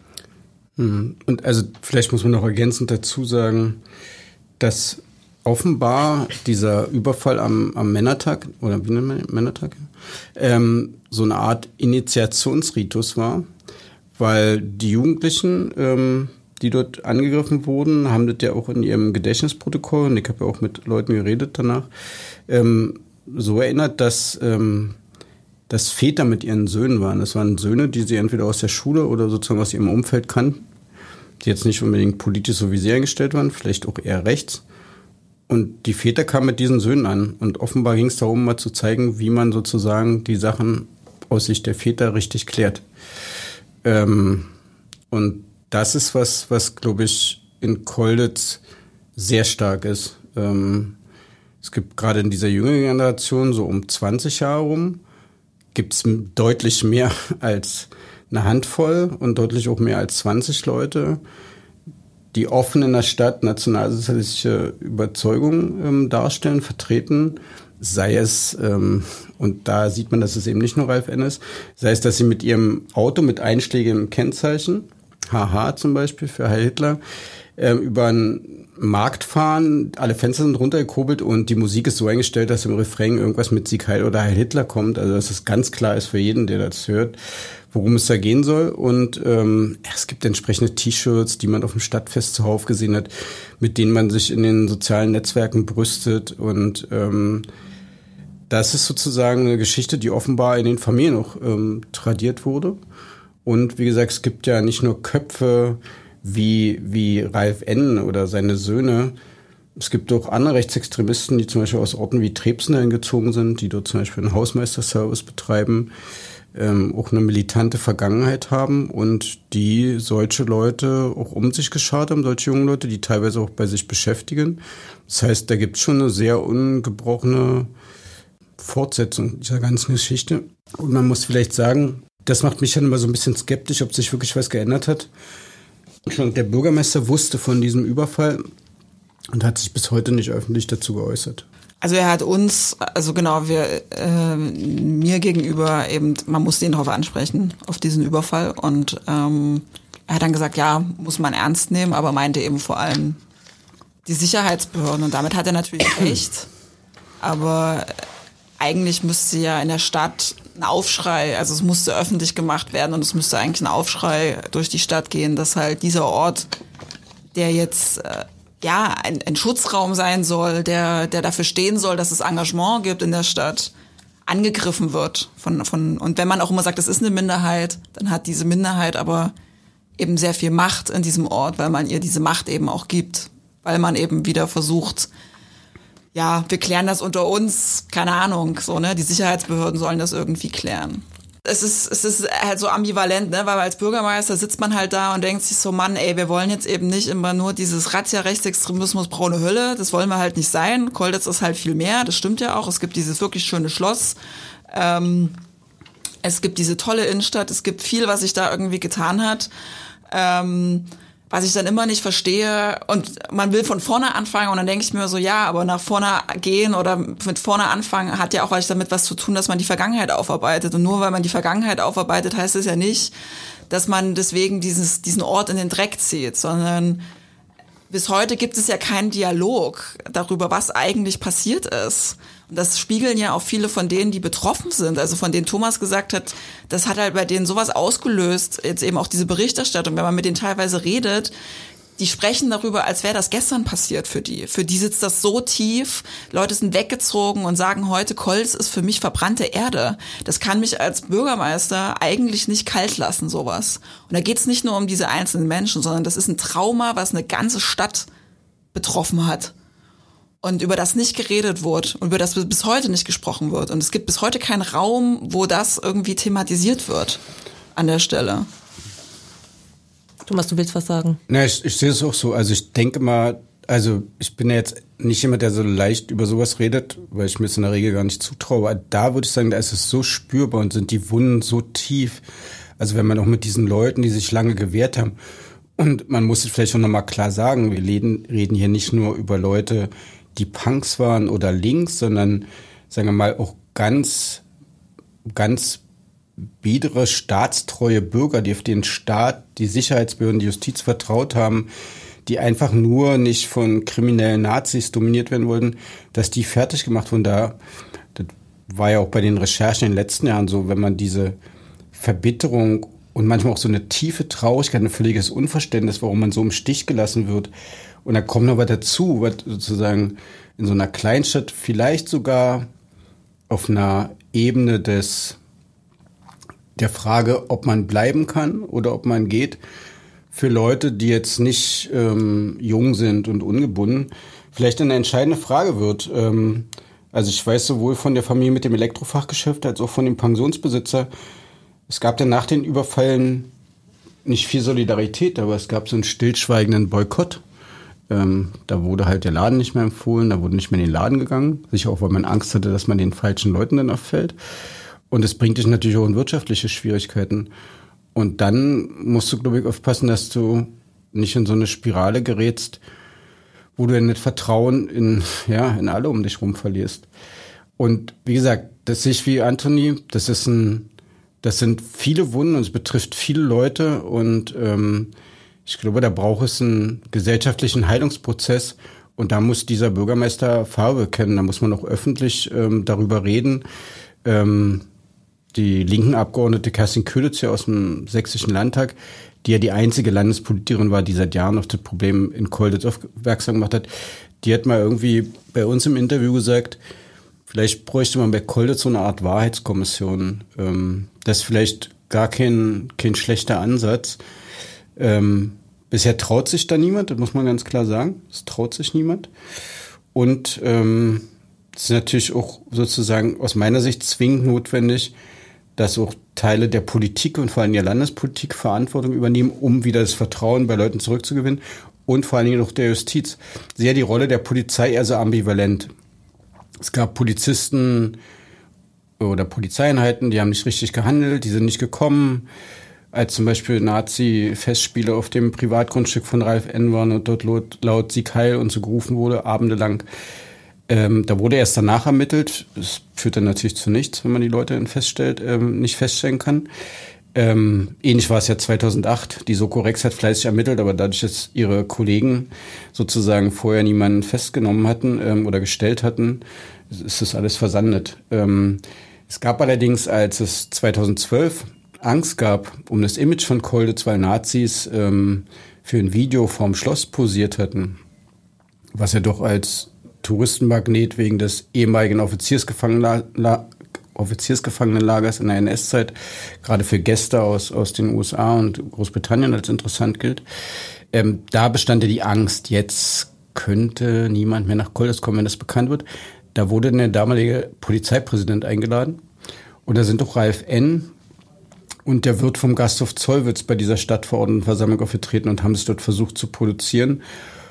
Und also vielleicht muss man noch ergänzend dazu sagen, dass offenbar dieser Überfall am, am Männertag, oder wie nennt man den Männertag? Ähm, so eine Art Initiationsritus war, weil die Jugendlichen, ähm, die dort angegriffen wurden, haben das ja auch in ihrem Gedächtnisprotokoll, und ich habe ja auch mit Leuten geredet danach, ähm, so erinnert, dass, ähm, dass Väter mit ihren Söhnen waren. Das waren Söhne, die sie entweder aus der Schule oder sozusagen aus ihrem Umfeld kannten, die jetzt nicht unbedingt politisch so wie sie eingestellt waren, vielleicht auch eher rechts. Und die Väter kamen mit diesen Söhnen an. Und offenbar ging es darum, mal zu zeigen, wie man sozusagen die Sachen aus Sicht der Väter richtig klärt. Ähm, und das ist was, was glaube ich in Kolditz sehr stark ist. Ähm, es gibt gerade in dieser jüngeren Generation, so um zwanzig Jahre rum, gibt es deutlich mehr als eine Handvoll und deutlich auch mehr als zwanzig Leute, die offen in der Stadt nationalsozialistische Überzeugungen ähm, darstellen, vertreten, sei es, ähm, und da sieht man, dass es eben nicht nur Ralf N. ist, sei es, dass sie mit ihrem Auto mit einschlägigem Kennzeichen, H H zum Beispiel für Heil Hitler, äh, über einen Markt fahren, alle Fenster sind runtergekurbelt und die Musik ist so eingestellt, dass im Refrain irgendwas mit Sieg Heil oder Heil Hitler kommt, also dass es ganz klar ist für jeden, der das hört, worum es da gehen soll. Und ähm, es gibt entsprechende T-Shirts, die man auf dem Stadtfest zuhauf gesehen hat, mit denen man sich in den sozialen Netzwerken brüstet. Und ähm, das ist sozusagen eine Geschichte, die offenbar in den Familien auch ähm, tradiert wurde. Und wie gesagt, es gibt ja nicht nur Köpfe wie, wie Ralf N. oder seine Söhne. Es gibt auch andere Rechtsextremisten, die zum Beispiel aus Orten wie Trebsen eingezogen sind, die dort zum Beispiel einen Hausmeisterservice betreiben, ähm, auch eine militante Vergangenheit haben und die solche Leute auch um sich geschart haben, solche jungen Leute, die teilweise auch bei sich beschäftigen. Das heißt, da gibt es schon eine sehr ungebrochene Fortsetzung dieser ganzen Geschichte. Und man muss vielleicht sagen, das macht mich dann immer so ein bisschen skeptisch, ob sich wirklich was geändert hat. Der Bürgermeister wusste von diesem Überfall und hat sich bis heute nicht öffentlich dazu geäußert. Also er hat uns, also genau, wir äh, mir gegenüber eben, man muss den darauf ansprechen, auf diesen Überfall. Und ähm, er hat dann gesagt, ja, muss man ernst nehmen, aber meinte eben vor allem die Sicherheitsbehörden. Und damit hat er natürlich recht. Aber eigentlich müsste ja in der Stadt ein Aufschrei, also es musste öffentlich gemacht werden und es müsste eigentlich ein Aufschrei durch die Stadt gehen, dass halt dieser Ort, der jetzt äh, ja ein, ein Schutzraum sein soll, der der dafür stehen soll, dass es Engagement gibt in der Stadt, angegriffen wird von von und wenn man auch immer sagt, das ist eine Minderheit, dann hat diese Minderheit aber eben sehr viel Macht in diesem Ort, weil man ihr diese Macht eben auch gibt, weil man eben wieder versucht, ja, wir klären das unter uns, keine Ahnung, so, ne, die Sicherheitsbehörden sollen das irgendwie klären. Es ist, es ist halt so ambivalent, ne, weil als Bürgermeister sitzt man halt da und denkt sich so, Mann, ey, wir wollen jetzt eben nicht immer nur dieses Razzia, Rechtsextremismus, braune Hölle, das wollen wir halt nicht sein. Kolditz ist halt viel mehr, das stimmt ja auch. Es gibt dieses wirklich schöne Schloss, ähm, es gibt diese tolle Innenstadt, es gibt viel, was sich da irgendwie getan hat. Ähm, Was ich dann immer nicht verstehe, und man will von vorne anfangen und dann denke ich mir so, ja, aber nach vorne gehen oder mit vorne anfangen hat ja auch was damit was zu tun, dass man die Vergangenheit aufarbeitet. Und nur weil man die Vergangenheit aufarbeitet, heißt es ja nicht, dass man deswegen dieses, diesen Ort in den Dreck zieht, sondern bis heute gibt es ja keinen Dialog darüber, was eigentlich passiert ist. Und das spiegeln ja auch viele von denen, die betroffen sind. Also von denen Thomas gesagt hat, das hat halt bei denen sowas ausgelöst, jetzt eben auch diese Berichterstattung. Wenn man mit denen teilweise redet, die sprechen darüber, als wäre das gestern passiert für die. Für die sitzt das so tief. Leute sind weggezogen und sagen heute, Kolditz ist für mich verbrannte Erde. Das kann mich als Bürgermeister eigentlich nicht kalt lassen, sowas. Und da geht es nicht nur um diese einzelnen Menschen, sondern das ist ein Trauma, was eine ganze Stadt betroffen hat. Und über das nicht geredet wurde und über das bis heute nicht gesprochen wird. Und es gibt bis heute keinen Raum, wo das irgendwie thematisiert wird an der Stelle. Thomas, du willst was sagen? Na, ich, ich sehe es auch so. Also ich denke mal, also ich bin ja jetzt nicht jemand, der so leicht über sowas redet, weil ich mir es in der Regel gar nicht zutraue. Aber da würde ich sagen, da ist es so spürbar und sind die Wunden so tief. Also wenn man auch mit diesen Leuten, die sich lange gewehrt haben, und man muss es vielleicht auch nochmal klar sagen, wir reden, reden hier nicht nur über Leute, die Punks waren oder links, sondern, sagen wir mal, auch ganz, ganz biedere, staatstreue Bürger, die auf den Staat, die Sicherheitsbehörden, die Justiz vertraut haben, die einfach nur nicht von kriminellen Nazis dominiert werden wollten, dass die fertig gemacht wurden. Da, das war ja auch bei den Recherchen in den letzten Jahren so, wenn man diese Verbitterung und manchmal auch so eine tiefe Traurigkeit, ein völliges Unverständnis, warum man so im Stich gelassen wird. Und da kommt noch was dazu, was sozusagen in so einer Kleinstadt vielleicht sogar auf einer Ebene des der Frage, ob man bleiben kann oder ob man geht, für Leute, die jetzt nicht ähm, jung sind und ungebunden, vielleicht eine entscheidende Frage wird. Ähm, also ich weiß sowohl von der Familie mit dem Elektrofachgeschäft als auch von dem Pensionsbesitzer, es gab dann nach den Überfällen nicht viel Solidarität, aber es gab so einen stillschweigenden Boykott. Ähm, da wurde halt der Laden nicht mehr empfohlen, da wurde nicht mehr in den Laden gegangen. Sicher auch, weil man Angst hatte, dass man den falschen Leuten dann auffällt. Und es bringt dich natürlich auch in wirtschaftliche Schwierigkeiten. Und dann musst du, glaube ich, aufpassen, dass du nicht in so eine Spirale gerätst, wo du ja nicht Vertrauen in, ja, in alle um dich rum verlierst. Und wie gesagt, das sehe ich wie Anthony, das ist ein, das sind viele Wunden und es betrifft viele Leute und ähm, ich glaube, da braucht es einen gesellschaftlichen Heilungsprozess und da muss dieser Bürgermeister Farbe kennen, da muss man auch öffentlich ähm, darüber reden. Ähm, die linken Abgeordnete Kerstin Köhlitz hier aus dem Sächsischen Landtag, die ja die einzige Landespolitikerin war, die seit Jahren auf das Problem in Kolditz aufmerksam gemacht hat, die hat mal irgendwie bei uns im Interview gesagt, vielleicht bräuchte man bei Kolditz so eine Art Wahrheitskommission. Ähm, das ist vielleicht gar kein, kein schlechter Ansatz. Ähm, bisher traut sich da niemand, das muss man ganz klar sagen. Es traut sich niemand. Und ähm, es ist natürlich auch sozusagen aus meiner Sicht zwingend notwendig, dass auch Teile der Politik und vor allem der Landespolitik Verantwortung übernehmen, um wieder das Vertrauen bei Leuten zurückzugewinnen und vor allen Dingen auch der Justiz. Sehr die Rolle der Polizei eher so ambivalent. Es gab Polizisten oder Polizeieinheiten, die haben nicht richtig gehandelt, die sind nicht gekommen, als zum Beispiel Nazi-Festspiele auf dem Privatgrundstück von Ralf N. waren und dort laut, laut Sieg Heil und so gerufen wurde, abendelang. Ähm, da wurde erst danach ermittelt. Das führt dann natürlich zu nichts, wenn man die Leute feststellt, ähm, nicht feststellen kann. Ähm, ähnlich war es ja zweitausendacht. Die Soko Rex hat fleißig ermittelt, aber dadurch, dass ihre Kollegen sozusagen vorher niemanden festgenommen hatten ähm, oder gestellt hatten, ist das alles versandet. Ähm, es gab allerdings, als es zweitausendzwölf Angst gab um das Image von Kolditz, weil Nazis ähm, für ein Video vorm Schloss posiert hatten, was ja doch als Touristenmagnet wegen des ehemaligen Offiziersgefangenenla- Offiziersgefangenenlagers in der N S-Zeit, gerade für Gäste aus, aus den U S A und Großbritannien als interessant gilt. Ähm, da bestand ja die Angst, jetzt könnte niemand mehr nach Kolditz kommen, wenn das bekannt wird. Da wurde der damalige Polizeipräsident eingeladen und da sind doch Ralf N. und der Wirt vom Gasthof Zollwitz bei dieser Stadtverordnetenversammlung aufgetreten und haben es dort versucht zu produzieren.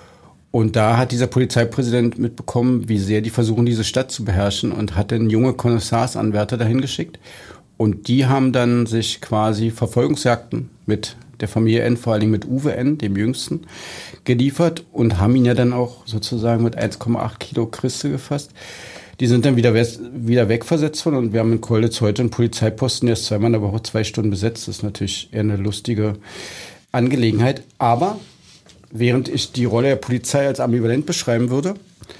Und da hat dieser Polizeipräsident mitbekommen, wie sehr die versuchen, diese Stadt zu beherrschen und hat dann junge Kommissarsanwärter dahin geschickt. Und die haben dann sich quasi Verfolgungsjagden mit der Familie N., vor allem mit Uwe N., dem Jüngsten, geliefert und haben ihn ja dann auch sozusagen mit eins Komma acht Kilo Christe gefasst. Die sind dann wieder, wieder wegversetzt worden und wir haben in Kolditz heute einen Polizeiposten, der ist zweimal in der Woche zwei Stunden besetzt. Das ist natürlich eher eine lustige Angelegenheit. Aber während ich die Rolle der Polizei als ambivalent beschreiben würde,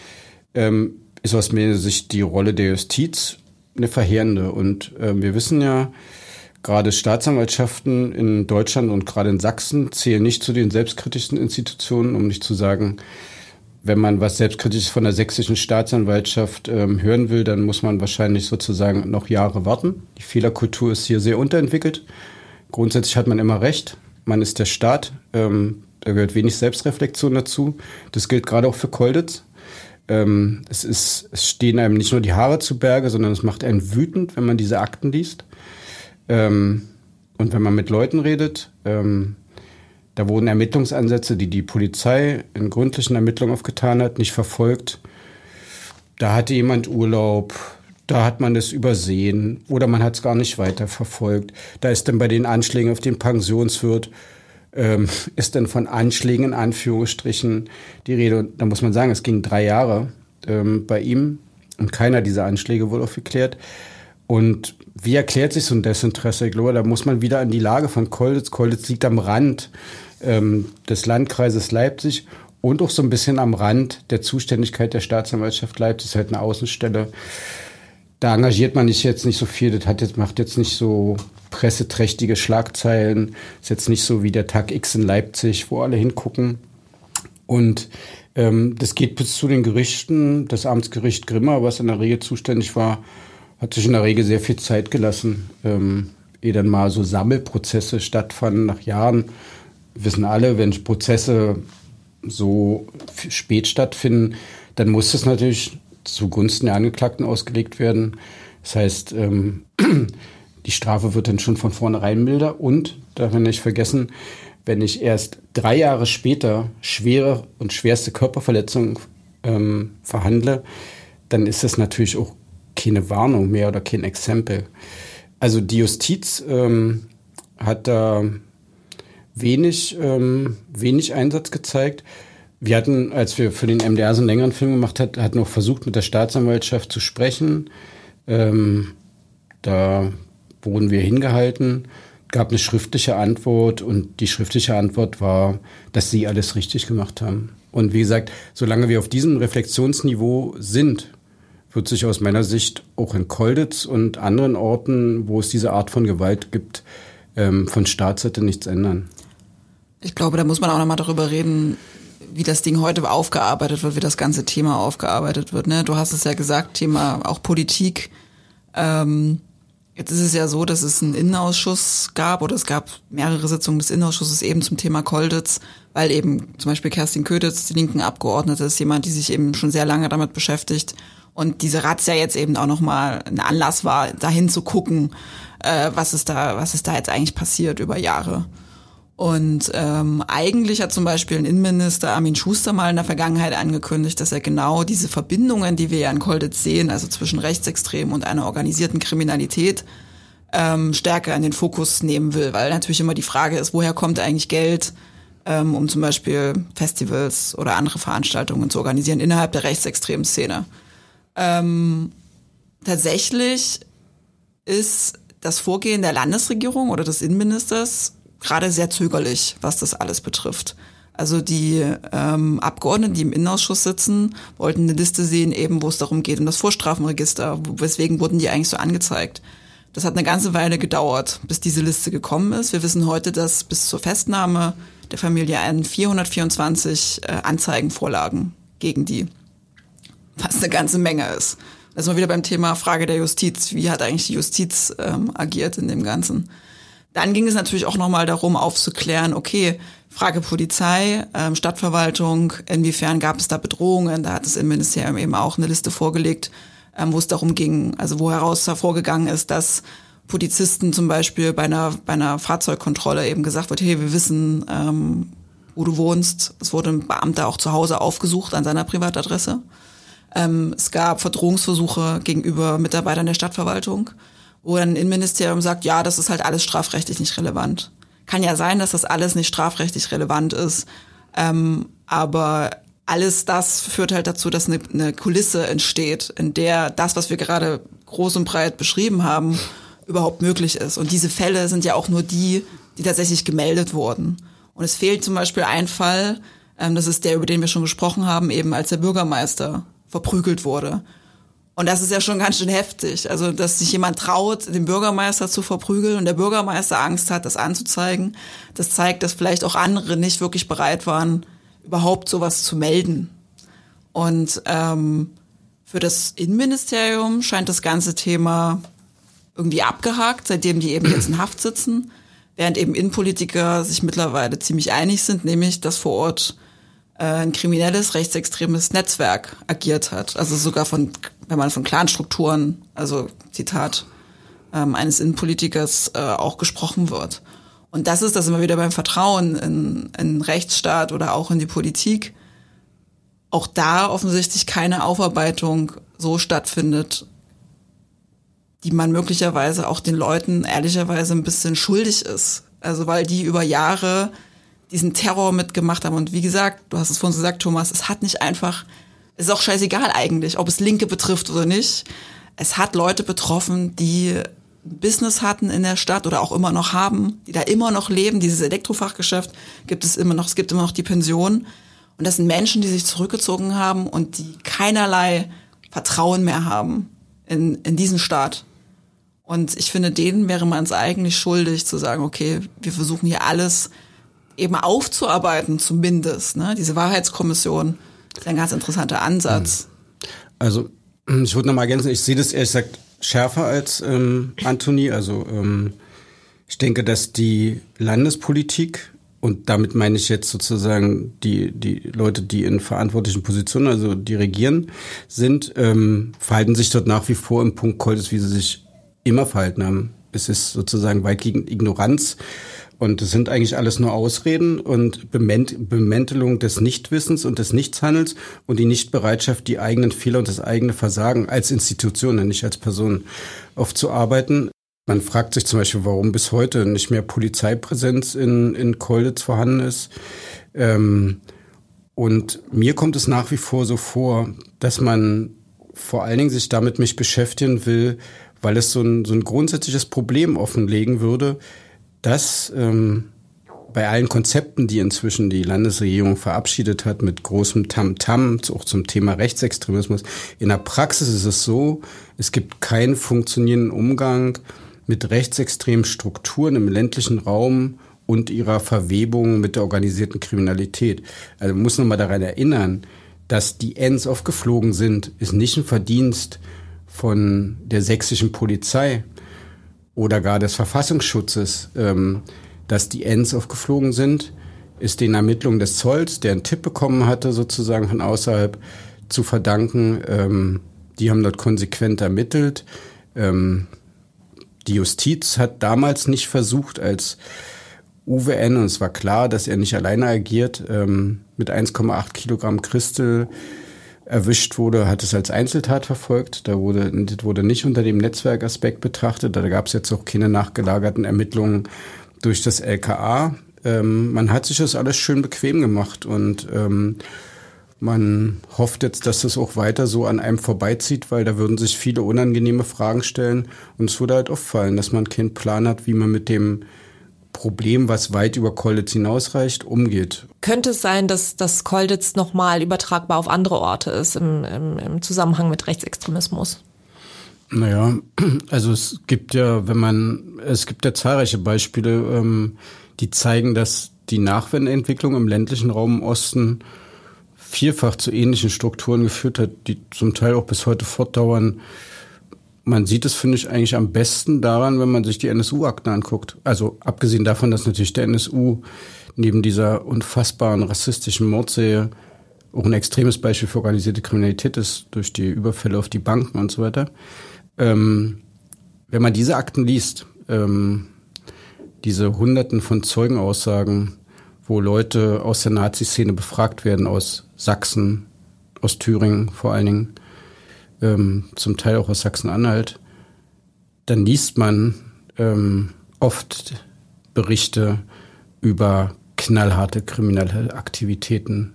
ähm, ist aus meiner Sicht die Rolle der Justiz eine verheerende. Und ähm, wir wissen ja, gerade Staatsanwaltschaften in Deutschland und gerade in Sachsen zählen nicht zu den selbstkritischsten Institutionen, um nicht zu sagen, wenn man was Selbstkritisches von der sächsischen Staatsanwaltschaft ähm, hören will, dann muss man wahrscheinlich sozusagen noch Jahre warten. Die Fehlerkultur ist hier sehr unterentwickelt. Grundsätzlich hat man immer recht. Man ist der Staat. Ähm, da gehört wenig Selbstreflexion dazu. Das gilt gerade auch für Kolditz. Ähm, es ist, es stehen einem nicht nur die Haare zu Berge, sondern es macht einen wütend, wenn man diese Akten liest. Ähm, und wenn man mit Leuten redet, ähm, da wurden Ermittlungsansätze, die die Polizei in gründlichen Ermittlungen aufgetan hat, nicht verfolgt. Da hatte jemand Urlaub, da hat man das übersehen oder man hat es gar nicht weiter verfolgt. Da ist dann bei den Anschlägen auf den Pensionswirt, ähm, ist dann von Anschlägen in Anführungsstrichen die Rede. Da muss man sagen, es ging drei Jahre ähm, bei ihm und keiner dieser Anschläge wurde aufgeklärt. Und wie erklärt sich so ein Desinteresse? Ich glaube, da muss man wieder an die Lage von Kolditz. Kolditz liegt am Rand ähm, des Landkreises Leipzig und auch so ein bisschen am Rand der Zuständigkeit der Staatsanwaltschaft Leipzig. Das ist halt eine Außenstelle. Da engagiert man sich jetzt nicht so viel. Das hat jetzt, macht jetzt nicht so presseträchtige Schlagzeilen. Ist jetzt nicht so wie der Tag X in Leipzig, wo alle hingucken. Und ähm, das geht bis zu den Gerichten. Das Amtsgericht Grimma, was in der Regel zuständig war, hat sich in der Regel sehr viel Zeit gelassen, ähm, ehe dann mal so Sammelprozesse stattfanden nach Jahren. Wir wissen alle, wenn Prozesse so spät stattfinden, dann muss das natürlich zugunsten der Angeklagten ausgelegt werden. Das heißt, ähm, die Strafe wird dann schon von vornherein milder und, darf man nicht vergessen, wenn ich erst drei Jahre später schwere und schwerste Körperverletzungen ähm, verhandle, dann ist das natürlich auch keine Warnung mehr oder kein Exempel. Also die Justiz ähm, hat da wenig, ähm, wenig Einsatz gezeigt. Wir hatten, als wir für den M D R so einen längeren Film gemacht hatten, hatten auch versucht, mit der Staatsanwaltschaft zu sprechen. Ähm, da wurden wir hingehalten, gab eine schriftliche Antwort und die schriftliche Antwort war, dass sie alles richtig gemacht haben. Und wie gesagt, solange wir auf diesem Reflexionsniveau sind, wird sich aus meiner Sicht auch in Kolditz und anderen Orten, wo es diese Art von Gewalt gibt, ähm, von Staatsseite nichts ändern. Ich glaube, da muss man auch nochmal darüber reden, wie das Ding heute aufgearbeitet wird, wie das ganze Thema aufgearbeitet wird. Ne? Du hast es ja gesagt, Thema auch Politik. Ähm, jetzt ist es ja so, dass es einen Innenausschuss gab oder es gab mehrere Sitzungen des Innenausschusses eben zum Thema Kolditz, weil eben zum Beispiel Kerstin Köditz, die linken Abgeordnete, ist jemand, die sich eben schon sehr lange damit beschäftigt. Und diese Razzia jetzt eben auch nochmal ein Anlass war, dahin zu gucken, äh, was ist da, was ist da jetzt eigentlich passiert über Jahre. Und ähm, eigentlich hat zum Beispiel ein Innenminister Armin Schuster mal in der Vergangenheit angekündigt, dass er genau diese Verbindungen, die wir ja in Kolditz sehen, also zwischen Rechtsextremen und einer organisierten Kriminalität, ähm, stärker in den Fokus nehmen will. Weil natürlich immer die Frage ist, woher kommt eigentlich Geld, ähm, um zum Beispiel Festivals oder andere Veranstaltungen zu organisieren innerhalb der rechtsextremen Szene. Ähm, tatsächlich ist das Vorgehen der Landesregierung oder des Innenministers gerade sehr zögerlich, was das alles betrifft. Also die ähm, Abgeordneten, die im Innenausschuss sitzen, wollten eine Liste sehen, eben wo es darum geht, um das Vorstrafenregister. Weswegen wurden die eigentlich so angezeigt? Das hat eine ganze Weile gedauert, bis diese Liste gekommen ist. Wir wissen heute, dass bis zur Festnahme der Familie ein vierhundertvierundzwanzig äh, Anzeigen vorlagen gegen die, was eine ganze Menge ist. Da sind wir wieder beim Thema Frage der Justiz. Wie hat eigentlich die Justiz ähm, agiert in dem Ganzen? Dann ging es natürlich auch nochmal darum, aufzuklären, okay, Frage Polizei, ähm, Stadtverwaltung, inwiefern gab es da Bedrohungen? Da hat das Innenministerium eben auch eine Liste vorgelegt, ähm, wo es darum ging, also wo heraus hervorgegangen ist, dass Polizisten zum Beispiel bei einer, bei einer Fahrzeugkontrolle eben gesagt wird, hey, wir wissen, ähm, wo du wohnst. Es wurde ein Beamter auch zu Hause aufgesucht an seiner Privatadresse. Ähm, es gab Verdrohungsversuche gegenüber Mitarbeitern der Stadtverwaltung, wo ein Innenministerium sagt, ja, das ist halt alles strafrechtlich nicht relevant. Kann ja sein, dass das alles nicht strafrechtlich relevant ist, ähm, aber alles das führt halt dazu, dass eine, eine Kulisse entsteht, in der das, was wir gerade groß und breit beschrieben haben, überhaupt möglich ist. Und diese Fälle sind ja auch nur die, die tatsächlich gemeldet wurden. Und es fehlt zum Beispiel ein Fall, ähm, das ist der, über den wir schon gesprochen haben, eben als der Bürgermeister verprügelt wurde. Und das ist ja schon ganz schön heftig. Also, dass sich jemand traut, den Bürgermeister zu verprügeln und der Bürgermeister Angst hat, das anzuzeigen, das zeigt, dass vielleicht auch andere nicht wirklich bereit waren, überhaupt sowas zu melden. Und ähm, für das Innenministerium scheint das ganze Thema irgendwie abgehakt, seitdem die eben jetzt in Haft sitzen, während eben Innenpolitiker sich mittlerweile ziemlich einig sind, nämlich, dass vor Ort ein kriminelles, rechtsextremes Netzwerk agiert hat. Also sogar von, wenn man von Clanstrukturen, also Zitat ähm, eines Innenpolitikers, äh, auch gesprochen wird. Und das ist das immer wieder beim Vertrauen in, in Rechtsstaat oder auch in die Politik. Auch da offensichtlich keine Aufarbeitung so stattfindet, die man möglicherweise auch den Leuten ehrlicherweise ein bisschen schuldig ist. Also weil die über Jahre diesen Terror mitgemacht haben. Und wie gesagt, du hast es vorhin gesagt, Thomas, es hat nicht einfach, es ist auch scheißegal eigentlich, ob es Linke betrifft oder nicht. Es hat Leute betroffen, die ein Business hatten in der Stadt oder auch immer noch haben, die da immer noch leben. Dieses Elektrofachgeschäft gibt es immer noch, es gibt immer noch die Pension. Und das sind Menschen, die sich zurückgezogen haben und die keinerlei Vertrauen mehr haben in, in diesen Staat. Und ich finde, denen wäre man es eigentlich schuldig, zu sagen, okay, wir versuchen hier alles eben aufzuarbeiten zumindest. Ne? Diese Wahrheitskommission ist ein ganz interessanter Ansatz. Also ich würde nochmal ergänzen, ich sehe das ehrlich gesagt schärfer als ähm, Anthony. Also ähm, ich denke, dass die Landespolitik, und damit meine ich jetzt sozusagen die die Leute, die in verantwortlichen Positionen, also die regieren, sind, ähm, verhalten sich dort nach wie vor im Punkt Kolditz, wie sie sich immer verhalten haben. es ist sozusagen weitgehend Ignoranz. Und es sind eigentlich alles nur Ausreden und Bemäntelung des Nichtwissens und des Nichtshandelns und die Nichtbereitschaft, die eigenen Fehler und das eigene Versagen als Institution, nicht als Person, aufzuarbeiten. Man fragt sich zum Beispiel, warum bis heute nicht mehr Polizeipräsenz in, in Kolditz vorhanden ist. Ähm, und mir kommt es nach wie vor so vor, dass man vor allen Dingen sich damit mich beschäftigen will, weil es so ein, so ein grundsätzliches Problem offenlegen würde, dass ähm, bei allen Konzepten, die inzwischen die Landesregierung verabschiedet hat, mit großem Tamtam, auch zum Thema Rechtsextremismus, in der Praxis ist es so, es gibt keinen funktionierenden Umgang mit rechtsextremen Strukturen im ländlichen Raum und ihrer Verwebung mit der organisierten Kriminalität. Also man muss nochmal daran erinnern, dass die Ens aufgeflogen sind, ist nicht ein Verdienst von der sächsischen Polizei oder gar des Verfassungsschutzes. Ähm, dass die Ens aufgeflogen sind, ist den Ermittlungen des Zolls, der einen Tipp bekommen hatte, sozusagen von außerhalb, zu verdanken. Ähm, die haben dort konsequent ermittelt. Ähm, die Justiz hat damals nicht versucht, als Uwe N., und es war klar, dass er nicht alleine agiert, ähm, mit eins Komma acht Kilogramm Christel erwischt wurde, hat es als Einzeltat verfolgt. Da wurde, das wurde nicht unter dem Netzwerkaspekt betrachtet. Da gab es jetzt auch keine nachgelagerten Ermittlungen durch das L K A. Ähm, man hat sich das alles schön bequem gemacht und ähm, man hofft jetzt, dass das auch weiter so an einem vorbeizieht, weil da würden sich viele unangenehme Fragen stellen und es würde halt auffallen, dass man keinen Plan hat, wie man mit dem Problem, was weit über Kolditz hinausreicht, umgeht. Könnte es sein, dass das Kolditz nochmal übertragbar auf andere Orte ist im, im, im Zusammenhang mit Rechtsextremismus? Naja, also es gibt ja, wenn man, es gibt ja zahlreiche Beispiele, ähm, die zeigen, dass die Nachwendeentwicklung im ländlichen Raum im Osten vielfach zu ähnlichen Strukturen geführt hat, die zum Teil auch bis heute fortdauern. Man sieht es, finde ich, eigentlich am besten daran, wenn man sich die N S U-Akten anguckt. Also abgesehen davon, dass natürlich der N S U neben dieser unfassbaren rassistischen Mordserie auch ein extremes Beispiel für organisierte Kriminalität ist, durch die Überfälle auf die Banken und so weiter. Ähm, wenn man diese Akten liest, ähm, diese Hunderten von Zeugenaussagen, wo Leute aus der Nazi-Szene befragt werden, aus Sachsen, aus Thüringen vor allen Dingen, ähm, zum Teil auch aus Sachsen-Anhalt, dann liest man ähm, oft Berichte über knallharte kriminelle Aktivitäten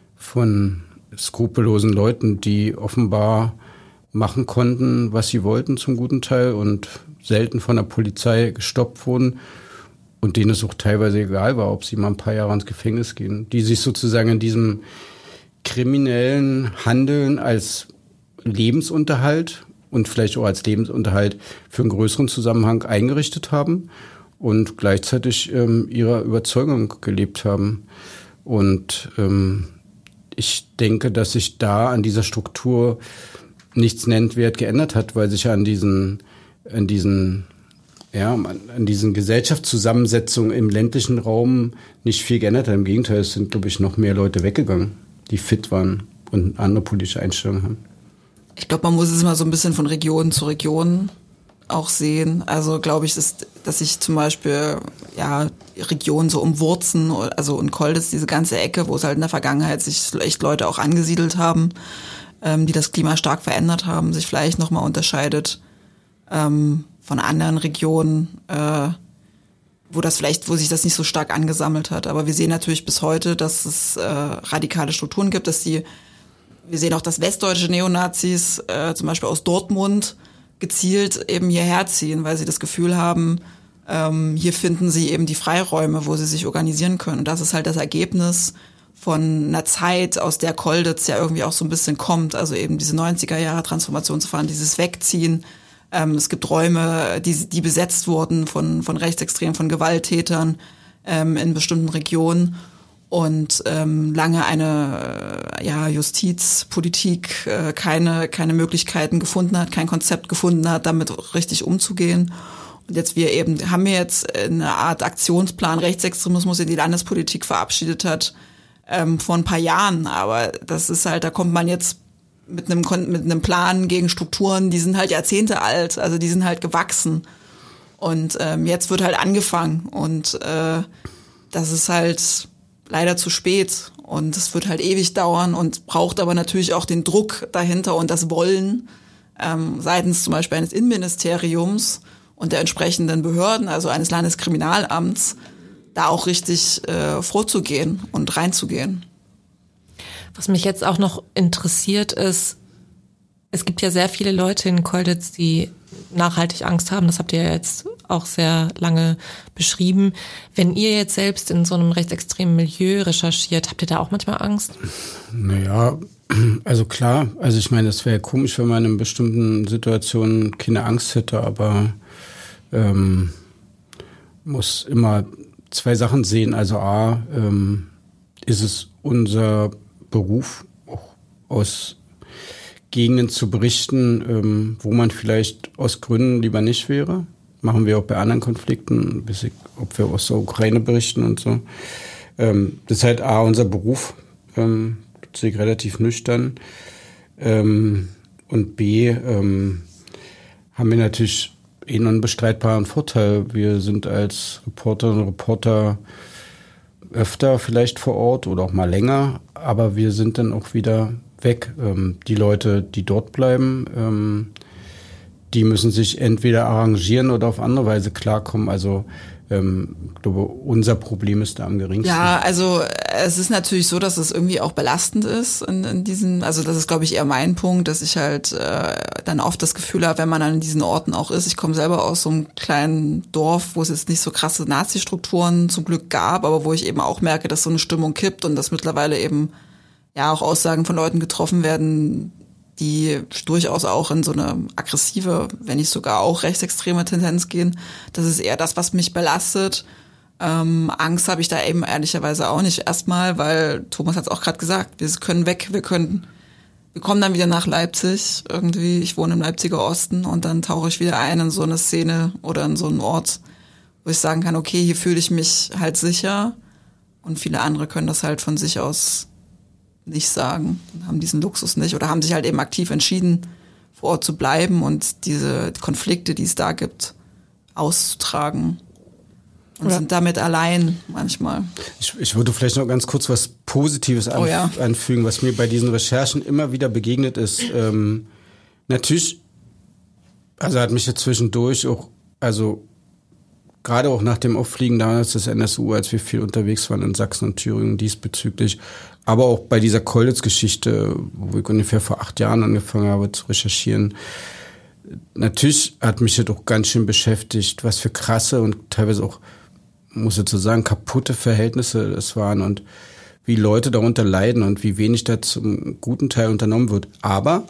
von skrupellosen Leuten, die offenbar machen konnten, was sie wollten zum guten Teil und selten von der Polizei gestoppt wurden und denen es auch teilweise egal war, ob sie mal ein paar Jahre ins Gefängnis gehen, die sich sozusagen in diesem kriminellen Handeln als Lebensunterhalt und vielleicht auch als Lebensunterhalt für einen größeren Zusammenhang eingerichtet haben und gleichzeitig ähm, ihrer Überzeugung gelebt haben. Und ähm, ich denke, dass sich da an dieser Struktur nichts nennenswert geändert hat, weil sich ja an diesen, an diesen, ja, an diesen Gesellschaftszusammensetzungen im ländlichen Raum nicht viel geändert hat. Im Gegenteil, es sind, glaube ich, noch mehr Leute weggegangen, die fit waren und andere politische Einstellungen haben. Ich glaube, man muss es immer so ein bisschen von Region zu Region auch sehen. Also glaube ich, dass, dass sich zum Beispiel ja Regionen so um Wurzen, also in Kolditz, diese ganze Ecke, wo es halt in der Vergangenheit sich echt Leute auch angesiedelt haben, ähm, die das Klima stark verändert haben, sich vielleicht nochmal unterscheidet ähm, von anderen Regionen, äh, wo das vielleicht, wo sich das nicht so stark angesammelt hat. Aber wir sehen natürlich bis heute, dass es äh, radikale Strukturen gibt, dass die Wir sehen auch, dass westdeutsche Neonazis äh, zum Beispiel aus Dortmund gezielt eben hierher ziehen, weil sie das Gefühl haben, ähm, hier finden sie eben die Freiräume, wo sie sich organisieren können. Und das ist halt das Ergebnis von einer Zeit, aus der Kolditz ja irgendwie auch so ein bisschen kommt. Also eben diese neunziger Jahre Transformation zu fahren, dieses Wegziehen. Ähm, es gibt Räume, die, die besetzt wurden von, von Rechtsextremen, von Gewalttätern ähm, in bestimmten Regionen. Und ähm, lange eine äh, ja, Justizpolitik äh, keine keine Möglichkeiten gefunden hat, kein Konzept gefunden hat, damit richtig umzugehen. Und jetzt wir eben haben wir jetzt eine Art Aktionsplan Rechtsextremismus, den die Landespolitik verabschiedet hat ähm, vor ein paar Jahren. Aber das ist halt, da kommt man jetzt mit einem mit einem Plan gegen Strukturen, die sind halt Jahrzehnte alt, also die sind halt gewachsen. Und ähm, jetzt wird halt angefangen und äh, das ist halt leider zu spät und es wird halt ewig dauern und braucht aber natürlich auch den Druck dahinter und das Wollen ähm, seitens zum Beispiel eines Innenministeriums und der entsprechenden Behörden, also eines Landeskriminalamts, da auch richtig äh, vorzugehen und reinzugehen. Was mich jetzt auch noch interessiert ist, es gibt ja sehr viele Leute in Kolditz, die nachhaltig Angst haben. Das habt ihr ja jetzt auch sehr lange beschrieben. Wenn ihr jetzt selbst in so einem rechtsextremen Milieu recherchiert, habt ihr da auch manchmal Angst? Naja, also klar. Also ich meine, es wäre komisch, wenn man in bestimmten Situationen keine Angst hätte, aber ähm, muss immer zwei Sachen sehen. Also A, ähm, ist es unser Beruf, auch aus Gegenden zu berichten, ähm, wo man vielleicht aus Gründen lieber nicht wäre. Machen wir auch bei anderen Konflikten, bis ich, ob wir aus der Ukraine berichten und so. Ähm, das ist halt A, unser Beruf, ähm, das sehe ich relativ nüchtern. Ähm, und B, ähm, haben wir natürlich einen unbestreitbaren Vorteil. Wir sind als Reporterinnen und Reporter öfter vielleicht vor Ort oder auch mal länger, aber wir sind dann auch wieder weg. Ähm, die Leute, die dort bleiben, ähm, die müssen sich entweder arrangieren oder auf andere Weise klarkommen. Also ähm, ich glaube, unser Problem ist da am geringsten. Ja, also es ist natürlich so, dass es irgendwie auch belastend ist in, in diesen, also das ist, glaube ich, eher mein Punkt, dass ich halt äh, dann oft das Gefühl habe, wenn man an diesen Orten auch ist. Ich komme selber aus so einem kleinen Dorf, wo es jetzt nicht so krasse Nazi-Strukturen zum Glück gab, aber wo ich eben auch merke, dass so eine Stimmung kippt und dass mittlerweile eben ja auch Aussagen von Leuten getroffen werden, die durchaus auch in so eine aggressive, wenn nicht sogar auch rechtsextreme Tendenz gehen. Das ist eher das, was mich belastet. Ähm, Angst habe ich da eben ehrlicherweise auch nicht erstmal, weil Thomas hat es auch gerade gesagt, wir können weg, wir können, wir kommen dann wieder nach Leipzig irgendwie. Ich wohne im Leipziger Osten und dann tauche ich wieder ein in so eine Szene oder in so einen Ort, wo ich sagen kann, okay, hier fühle ich mich halt sicher und viele andere können das halt von sich aus nicht sagen, haben diesen Luxus nicht oder haben sich halt eben aktiv entschieden, vor Ort zu bleiben und diese Konflikte, die es da gibt, auszutragen und oder sind damit allein manchmal. Ich, ich würde vielleicht noch ganz kurz was Positives anf- oh ja. anfügen, was mir bei diesen Recherchen immer wieder begegnet ist. Ähm, natürlich, also hat mich jetzt zwischendurch auch, also gerade auch nach dem Auffliegen damals des N S U, als wir viel unterwegs waren in Sachsen und Thüringen diesbezüglich, aber auch bei dieser Kolditz-Geschichte, wo ich ungefähr vor acht Jahren angefangen habe zu recherchieren. Natürlich hat mich das auch ganz schön beschäftigt, was für krasse und teilweise auch, muss ich so sagen, kaputte Verhältnisse es waren und wie Leute darunter leiden und wie wenig da zum guten Teil unternommen wird. Aber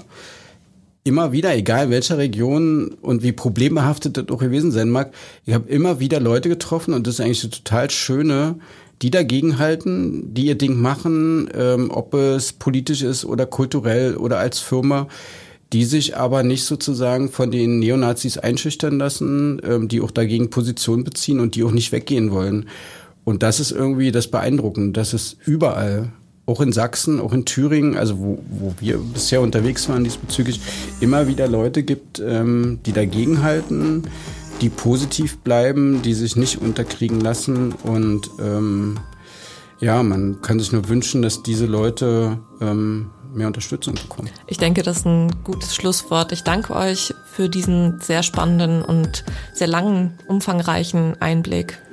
immer wieder, egal in welcher Region und wie problembehaftet das auch gewesen sein mag, ich habe immer wieder Leute getroffen und das ist eigentlich das total Schöne, die dagegen halten, die ihr Ding machen, ähm, ob es politisch ist oder kulturell oder als Firma, die sich aber nicht sozusagen von den Neonazis einschüchtern lassen, ähm, die auch dagegen Position beziehen und die auch nicht weggehen wollen. Und das ist irgendwie das Beeindruckende, dass es überall, auch in Sachsen, auch in Thüringen, also wo, wo wir bisher unterwegs waren diesbezüglich, immer wieder Leute gibt, ähm, die dagegen halten, die positiv bleiben, die sich nicht unterkriegen lassen und ähm, ja, man kann sich nur wünschen, dass diese Leute ähm, mehr Unterstützung bekommen. Ich denke, das ist ein gutes Schlusswort. Ich danke euch für diesen sehr spannenden und sehr langen, umfangreichen Einblick.